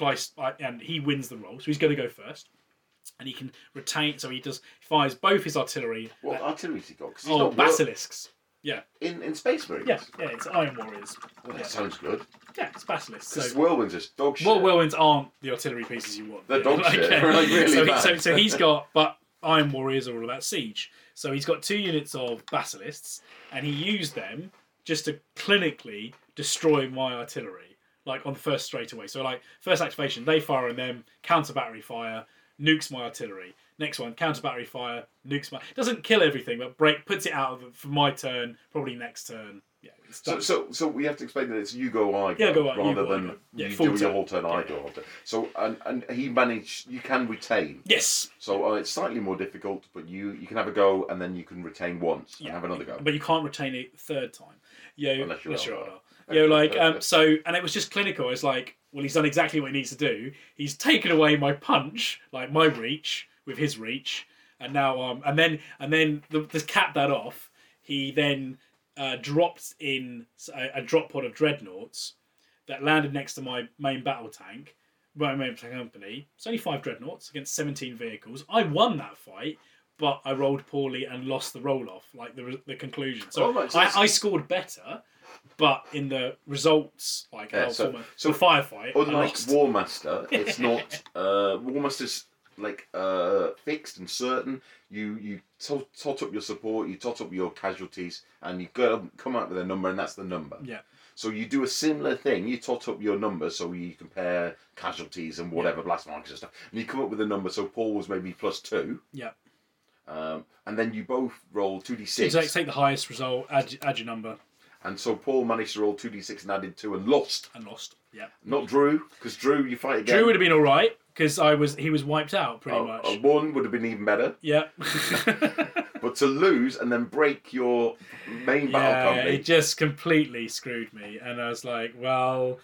and he wins the roll. So he's going to go first, and he can retain. So he fires both his artillery. What artillery has he got? Basilisks. Yeah. In Space Marines? Yeah, it's Iron Warriors. Well, that sounds good. Yeah, it's Basilisks. Because Whirlwinds is dog shit. Well, Whirlwinds aren't the artillery pieces you want. They're dog shit. They're like really bad. So he's got, but Iron Warriors are all about siege. So he's got 2 units of Basilisks, and he used them just to clinically destroy my artillery, like on the first straightaway. So like first activation, they fire on them, counter battery fire, nukes my artillery. Next one, counter battery fire, nukes my... Doesn't kill everything, but puts it out for my turn, probably next turn. Yeah. So we have to explain that it's you go, I go, rather than you do your whole turn, I do your whole turn. So, and he managed... You can retain. Yes. So it's slightly more difficult, but you can have a go, and then you can retain once and have another go. But you can't retain it 3rd time. Unless you're Eldar. So, and it was just clinical. It's like, well, he's done exactly what he needs to do. He's taken away my punch, like my reach, with his reach, and now and then to cap that off, he then dropped in a drop pod of dreadnoughts that landed next to my main battle tank, my main company. It's only 5 dreadnoughts against 17 vehicles. I won that fight, but I rolled poorly and lost the roll off, like the conclusion. So I scored better. But in the results, like the firefight, unlike War Master, it's not War Master's like fixed and certain. You tot up your support, you tot up your casualties, and you come out with a number, and that's the number. Yeah. So you do a similar thing. You tot up your number, so you compare casualties and whatever blast markers and stuff, and you come up with a number. So Paul was maybe +2. Yeah. And then you both roll 2d6. So take the highest result, add your number. And so Paul managed to roll 2d6 and added 2 and lost. Yeah. Not Drew, because Drew, you fight again. Drew would have been all right because he was wiped out pretty much. A 1 would have been even better. Yeah. But to lose and then break your main battle company, it just completely screwed me. And I was like, well,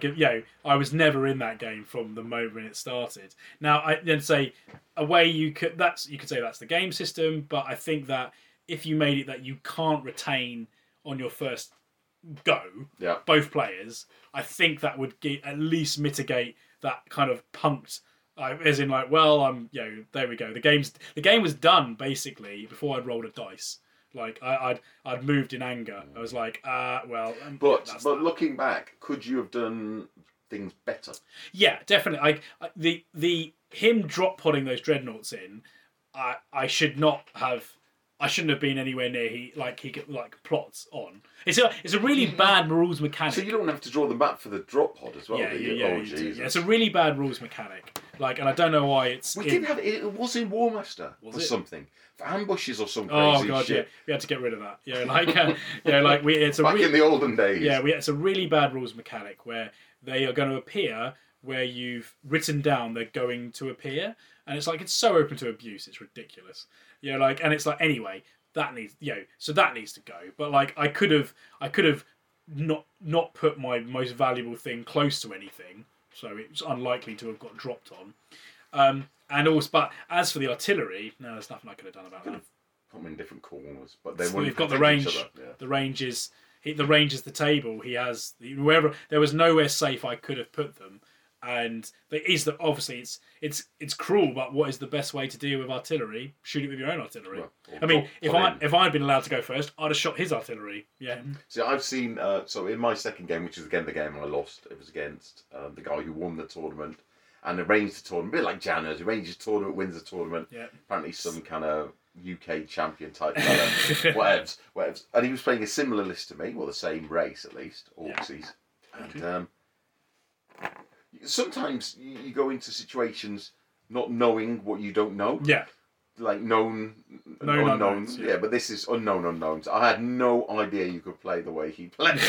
I was never in that game from the moment it started. Now I then say a way you could say that's the game system, but I think that if you made it that you can't retain on your first go, both players, I think that would at least mitigate that kind of punked, as in like, well, there we go. The game was done basically before I'd rolled a dice. Like I'd moved in anger. I was like, well. But looking back, could you have done things better. Yeah, definitely. The him drop podding those dreadnoughts in, I should not have. I shouldn't have been anywhere near he could plots on. It's a really bad rules mechanic. So you don't have to draw them back for the drop pod as well. Yeah, do you? yeah, Oh, you do. Jesus. Yeah, it's a really bad rules mechanic. And I don't know why it's. We did have it was in War Master Was it? something for ambushes or some crazy Oh god, shit. yeah, we had to get rid of that. It's a Back in the olden days. Yeah, it's a really bad rules mechanic where they are going to appear where you've written down they're going to appear, and it's so open to abuse, it's ridiculous. And it's anyway, that needs so that needs to go. But I could have not put my most valuable thing close to anything, so it's unlikely to have got dropped on. And also, but as for the artillery, no, there's nothing I could have done about that. Put them in different corners, but they So wouldn't they've got the protect each range. other. Yeah. The range is the table. He has wherever there was nowhere safe I could have put them, and there is that obviously it's cruel. But what is the best way to deal with artillery? Shoot it with your own artillery. Well, I mean, drop if I'd been allowed to go first, I'd have shot his artillery. Yeah. See, I've seen so in my second game, which was again the game I lost. It was against the guy who won the tournament and arranged the tournament, a bit like Janners. Arranges the tournament, wins the tournament. Yeah. Apparently, some kind of UK champion type fella, whatevs. And he was playing a similar list to me, well, the same race at least, Orcsies. And sometimes you go into situations not knowing what you don't know. Yeah. Like known unknowns. Yeah, but this is unknown unknowns. I had no idea you could play the way he played.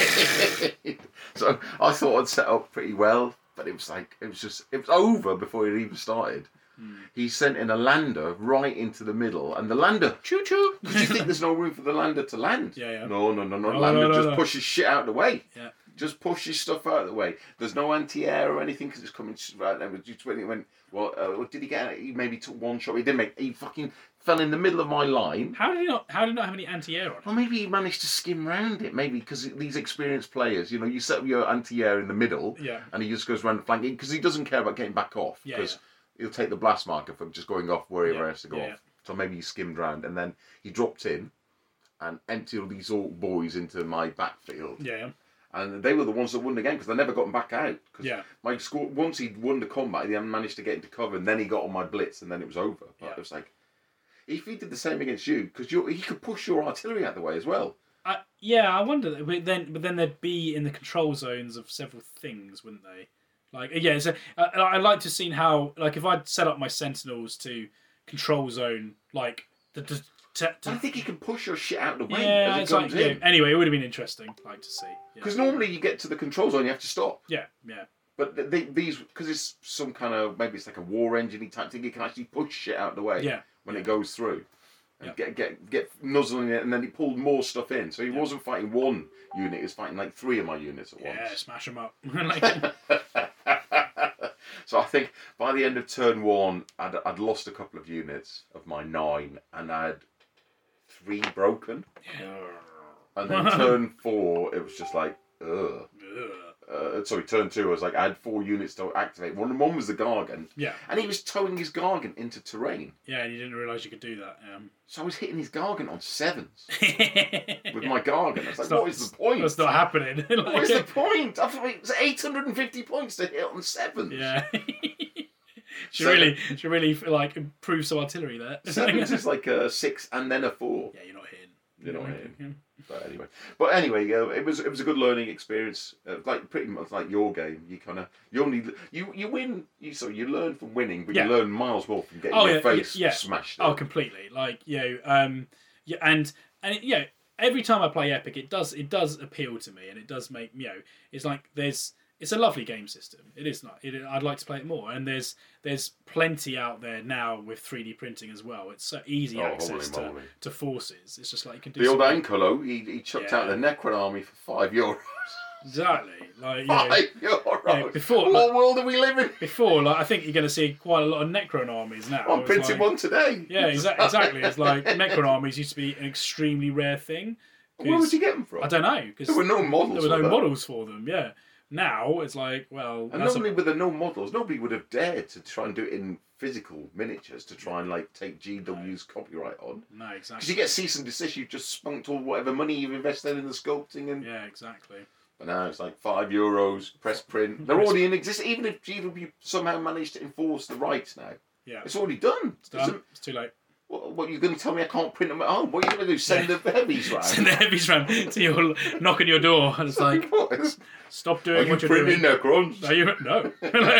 So I thought I'd set up pretty well, but it was over before it even started. He sent in a lander right into the middle, and the lander, choo-choo, because you think there's no room for the lander to land. Yeah. No. Lander just pushes shit out of the way. Yeah. Just pushes stuff out of the way. There's no anti-air or anything because it's coming right there. Just when it went, did he get? He maybe took one shot. He didn't make. He fucking fell in the middle of my line. How did he not have any anti-air on? Well, maybe he managed to skim round it. Maybe because these experienced players, you set up your anti-air in the middle, and he just goes round the flanking because he doesn't care about getting back off because he'll take the blast marker from just going off wherever he has to go off. So maybe he skimmed round and then he dropped in and emptied all these old boys into my backfield. Yeah. And they were the ones that won the game because I never got them back out. My score, once he'd won the combat, he hadn't managed to get into cover, and then he got on my blitz, and then it was over. But it was if he did the same against you, because he could push your artillery out of the way as well. I wonder. But then they'd be in the control zones of several things, wouldn't they? So I'd like to have seen how, if I'd set up my sentinels to control zone, I think he can push your shit out of the way as it comes in. Anyway, it would have been interesting, to see. Because normally you get to the control zone, you have to stop. Yeah. But these, because it's some kind of, maybe it's like a war engine type thing, you can actually push shit out of the way when it goes through. And get nuzzling it, and then he pulled more stuff in. So he wasn't fighting one unit, he was fighting 3 of my units at once. Yeah, smash them up. So I think by the end of turn 1, I'd lost a couple of units of my 9, and I had 3 broken. And then turn 4, it was just ugh. Turn 2, I was I had 4 units to activate. One was the Gargant. Yeah. And he was towing his Gargant into terrain. Yeah, and you didn't realise you could do that. So I was hitting his Gargant on 7s with my Gargant. I was what is the point? That's not happening. What is the point? I thought it was 850 points to hit on 7s. Yeah. Should really improve some artillery there. 7s is a 6 and then a 4. Yeah, you're not hitting. You're not hitting. Yeah. But anyway, it was a good learning experience. Pretty much like your game. You win. You learn from winning, but you learn miles more from getting your face smashed. Oh, completely. Every time I play Epic, it does appeal to me, and it does make it's a lovely game system. It is not. I'd like to play it more, and there's plenty out there now with 3D printing as well. It's so easy access to forces. It's just you can do. The old Ancolo, he chucked out the Necron army for €5. Exactly. €5. Before, what world are we living in? Before, I think you're going to see quite a lot of Necron armies now. I'm printing one today. Yeah, exactly. It's Necron armies used to be an extremely rare thing. Where would you get them from? I don't know. There were no models. There were no models for them. Yeah. Now it's and normally with the no models, nobody would have dared to try and do it in physical miniatures to try and take GW's copyright on. No, exactly. Because you get cease and desist, you've just spunked all whatever money you've invested in the sculpting and. Yeah, exactly. But now it's like €5, press print. They're already in existence. Even if GW somehow managed to enforce the rights now, Yeah. it's already done. It's done. It's too late. What are you going to tell me I can't print them at home? What are you going to do? Send the heavies round? Send the heavies round to your knock on your door, and it's like, stop doing what you're doing. Are you printing Necrons? Are you? No.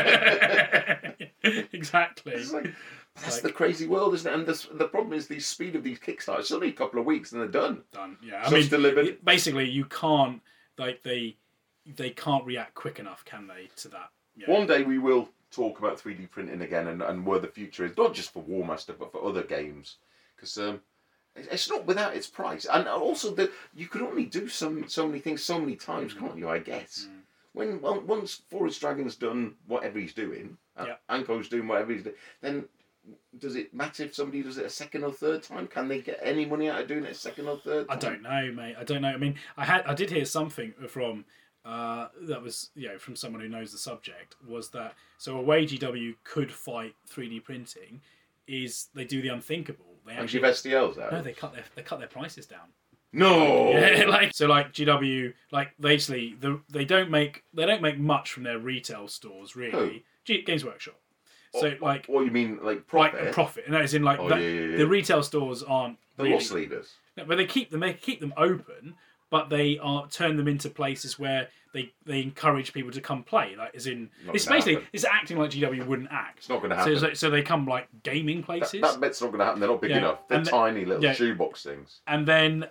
Exactly. It's like, that's the crazy world, isn't it? And the problem is the speed of these Kickstarters. It's only a couple of weeks and they're done. Done. Yeah. So it's delivered. Basically, you can't they can't react quick enough, can they, to that? Yeah. One day we will talk about 3D printing again and where the future is, not just for War Master but for other games, because it's not without its price, and also that you can only do so many things so many times, can't you? I guess once Forest Dragon's done whatever he's doing, Anko's doing whatever he's doing, then does it matter if somebody does it a second or third time? Can they get any money out of doing it a second or third time? I don't know, mate. I don't know. I mean, I did hear something from. That was from someone who knows the subject, was that so a way GW could fight 3D printing is they do the unthinkable. They and give STLs out. No, they cut their prices down. No. Yeah, like GW, like basically they don't make much from their retail stores really. Games Workshop. So what you mean, like profit? Like profit, and that is in like the retail stores aren't. The really, loss leaders. No, but they keep them open, but they turn them into places where they encourage people to come play. Like, as in, it's basically it's acting like GW wouldn't act. It's not going to happen. So they come like gaming places. That bit's not going to happen. They're not big enough. They're tiny little shoebox things. And then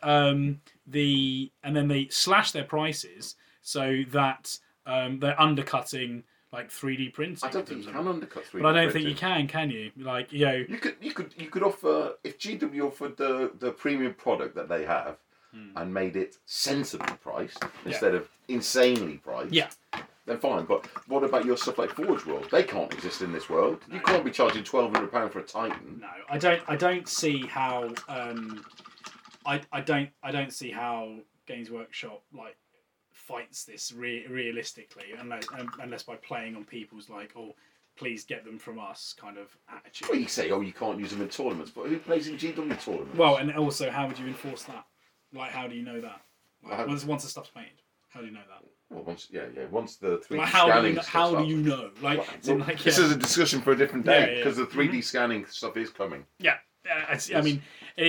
they slash their prices so that they're undercutting like 3D printing. I don't think you can undercut 3D printing. But I don't think you can you? Like, you could offer, if GW offered the premium product that they have and made it sensibly priced instead of insanely priced. Yeah. Then fine, but what about your stuff like Forge World? They can't exist in this world. No. You can't be charging £1,200 for a Titan. No, I don't see how. I don't see how Games Workshop like fights this realistically, unless by playing on people's like, oh, please get them from us kind of attitude. Well, you say, oh, you can't use them in tournaments, but who plays in GW tournaments? Well, and also, how would you enforce that? Like, how do you know that? Like, once the stuff's painted, how do you know that? Well, once the 3D like, scanning how do you know? Like, this is a discussion for a different day, because the 3D scanning stuff is coming. Yeah, I mean,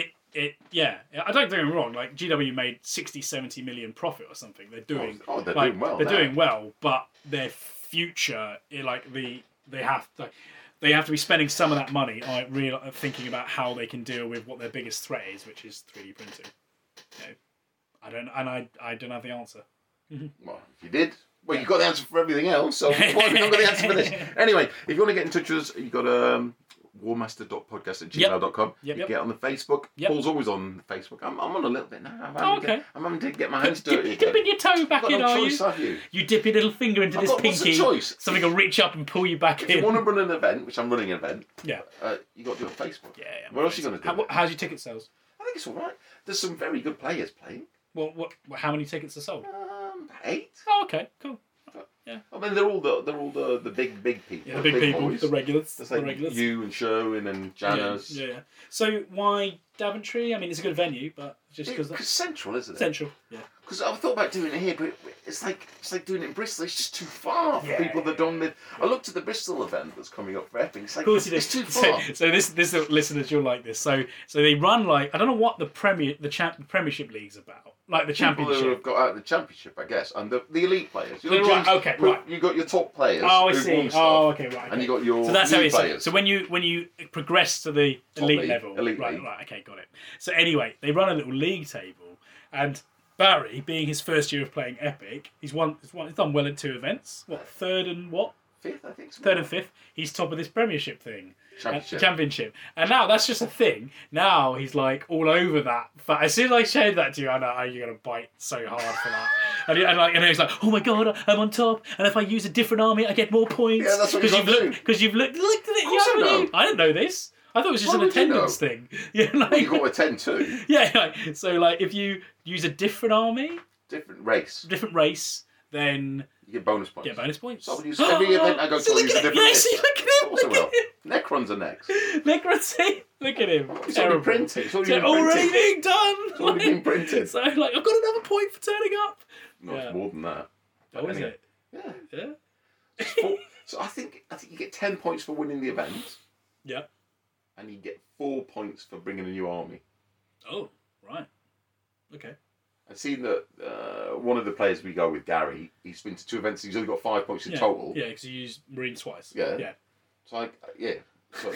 I don't get me wrong. Like, GW made 60-70 million profit or something. They're doing. They're doing well. They're doing well, but their future, they have to be spending some of that money on thinking about how they can deal with what their biggest threat is, which is 3D printing. I don't have the answer. Well, if you did, you got the answer for everything else. So why have you not got the answer for this? Anyway, if you want to get in touch with us, you got warmaster.podcast@gmail.com. Yep. You get on the Facebook. Yep. Paul's always on Facebook. I'm on a little bit now. I'm having to get my hands You're dirty. dipping your toe back in, are you? Have you? You dip your little finger into this pinky. What's the choice? Something will reach up and pull you back in. If you want to run an event, which I'm running an event, you got to do it on Facebook. Yeah. What else are you going to do? How's your ticket sales? I think it's all right. There's some very good players playing. Well, how many tickets are sold? 8. Oh, okay, cool. Yeah. I mean, they're all the big people. Yeah, the big people, boys. the regulars. There's like you and Sherwin and Janos. Yeah. So why Daventry? I mean, it's a good venue, but just because central, isn't it? Central. Yeah. Because I thought about doing it here, but it's like doing it in Bristol. It's just too far for people that don't live. I looked at the Bristol event that's coming up for Epping. It's like, of course it's too far. So this listeners, you'll like this. So they run like, I don't know what the Premiership League's about. Like the Championship. People who have got out of the Championship, I guess, and the elite players. Right. You got your top players. Oh, I see. Oh, okay, right. Okay. And you got your so that's how it's players. So when you progress to the elite level, right, okay, got it. So anyway, they run a little league table, and Barry, being his first year of playing Epic, he's done well in 2 events. What, third and what? 5th, I think. Third and 5th. He's top of this Premiership thing. Championship. And now that's just a thing. Now he's like all over that. But as soon as I shared that to you, I know you're going to bite so hard for that. and he's like, oh my god, I'm on top. And if I use a different army, I get more points. Yeah, that's what because you've looked at it. I didn't know this. I thought it was just an attendance thing. Yeah, you got to attend too. Yeah, so like if you use a different army, different race, then You get bonus points. Get bonus points. So every event I go to, I use a different Yeah, list. see, look at him. Also Look at will. Necrons are next. him. Necron, see? Look at him. It's Terrible. already printed. It's already It's been already printed. being done. It's already been printed. So, like, I've got another point for turning up. No, Yeah. it's more than that. Oh, is Anyway, it? Yeah. Yeah. It's so I think you get 10 points for winning the event, Yeah. and you get 4 points for bringing a new army. Oh, right. Okay. I've seen that one of the players we go with, Gary, he's been to 2 events. He's only got 5 points in Yeah. total. Yeah, because you use Marines twice. Yeah. Yeah. So So,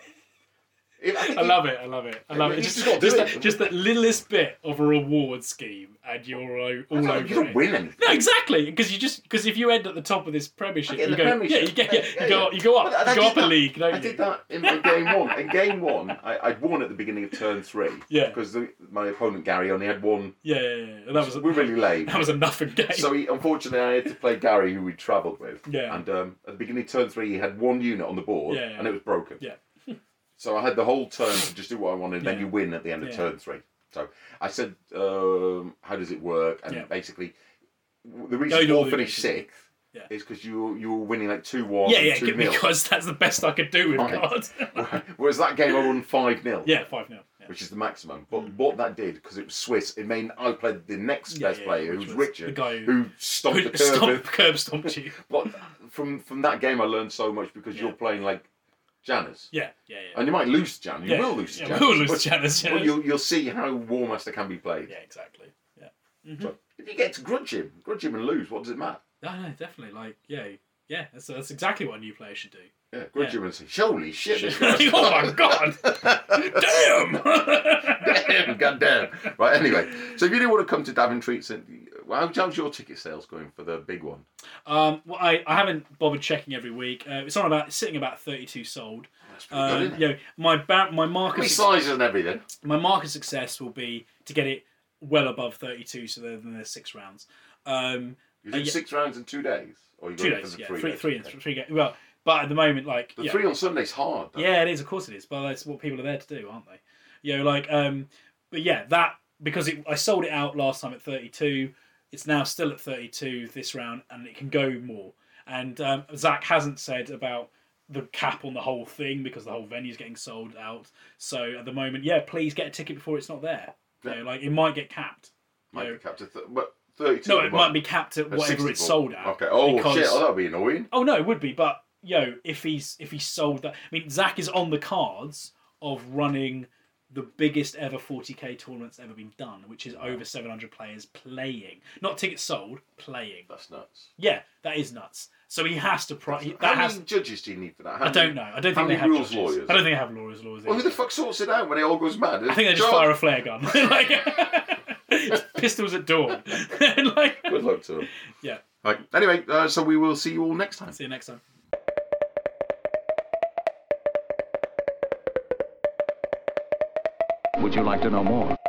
I love it. I love it. You just gotta do it. Just that littlest bit of a reward scheme, and you're all over You don't it. win anything. No, exactly. Because if you end at the top of this Premiership, I get you the go. Premiership. Yeah, you get. Yeah, you go. yeah. You go up. But I You go did up a that- league. Don't I you? did that in my game one. In game one, I'd won at the beginning of turn 3. Yeah. Because my opponent Gary only had one. Yeah. And that was We're really lame. that was a nothing game. So unfortunately, I had to play Gary, who we'd travelled with. Yeah. And at the beginning of turn 3, he had one unit on the board, Yeah. and it was broken. Yeah. So I had the whole turn to just do what I wanted, and then Yeah. you win at the end of Yeah. turn 3. So I said, how does it work? And Yeah. basically, the No, reason you you all know, finished yeah. 6th Yeah. is because you were winning like 2-1 Yeah, and 2-0. because that's the best I could do with Right. cards. Whereas that game I won 5-0. Yeah, 5-0. Yeah. Which is the maximum. But what that did, because it was Swiss, it meant I played the next Yeah, best yeah, player, which who was was Richard, the guy who stomped the curve. Curb stomped you. But from that game, I learned so much because Yeah. you're playing like Janus. Yeah. And you might lose to Janus. You will lose to Yeah, Janus. we will lose but, to Janus. Yeah. but you'll see how War Master can be played. Yeah, exactly. Yeah. So if you get to grudge him and lose, what does it matter? No, definitely. Like, yeah. That's exactly what a new player should do. Yeah, grudge him and say, holy shit, this oh guy's my god! Damn! damn, goddamn. Right, anyway, so if you do want to come to Daventry, how's your ticket sales going for the big one? Well, I haven't bothered checking every week. It's sitting about 32 sold. That's pretty good, isn't it? My mark How many of sizes and everything? my mark of success will be to get it well above 32, so then there's 6 rounds. You did 6 rounds in 2 days? Or you 2 going days, for the yeah, 3 three days? games. Well, but at the moment, like The 3 on Sunday's hard, though. yeah, it is. Of course, it is. But that's what people are there to do, aren't they? But yeah, that because I sold it out last time at 32. It's now still at 32 this round, and it can go more. And Zach hasn't said about the cap on the whole thing because the whole venue's getting sold out. So at the moment, yeah, please get a ticket before it's not there. Yeah. It might get capped. Might be capped at 32. No, it might be capped at whatever 64. it's sold at. Okay. Oh, because- shit. Oh, that would be annoying. Oh no, it would be, but if he's sold that, I mean, Zach is on the cards of running the biggest ever 40k tournament that's ever been done, which is over 700 players playing, not tickets sold, playing. That's nuts. Yeah, that is nuts. So he has to. How many judges do you need for that? I don't know. I don't think they have rules judges. lawyers? I don't think they have lawyers. Well, who the fuck sorts it out when it all goes mad? I think they just fire a flare gun, like pistols at dawn. Like, Good luck to them. yeah. Right. Anyway, so we will see you all next time. See you next time. Would you like to know more?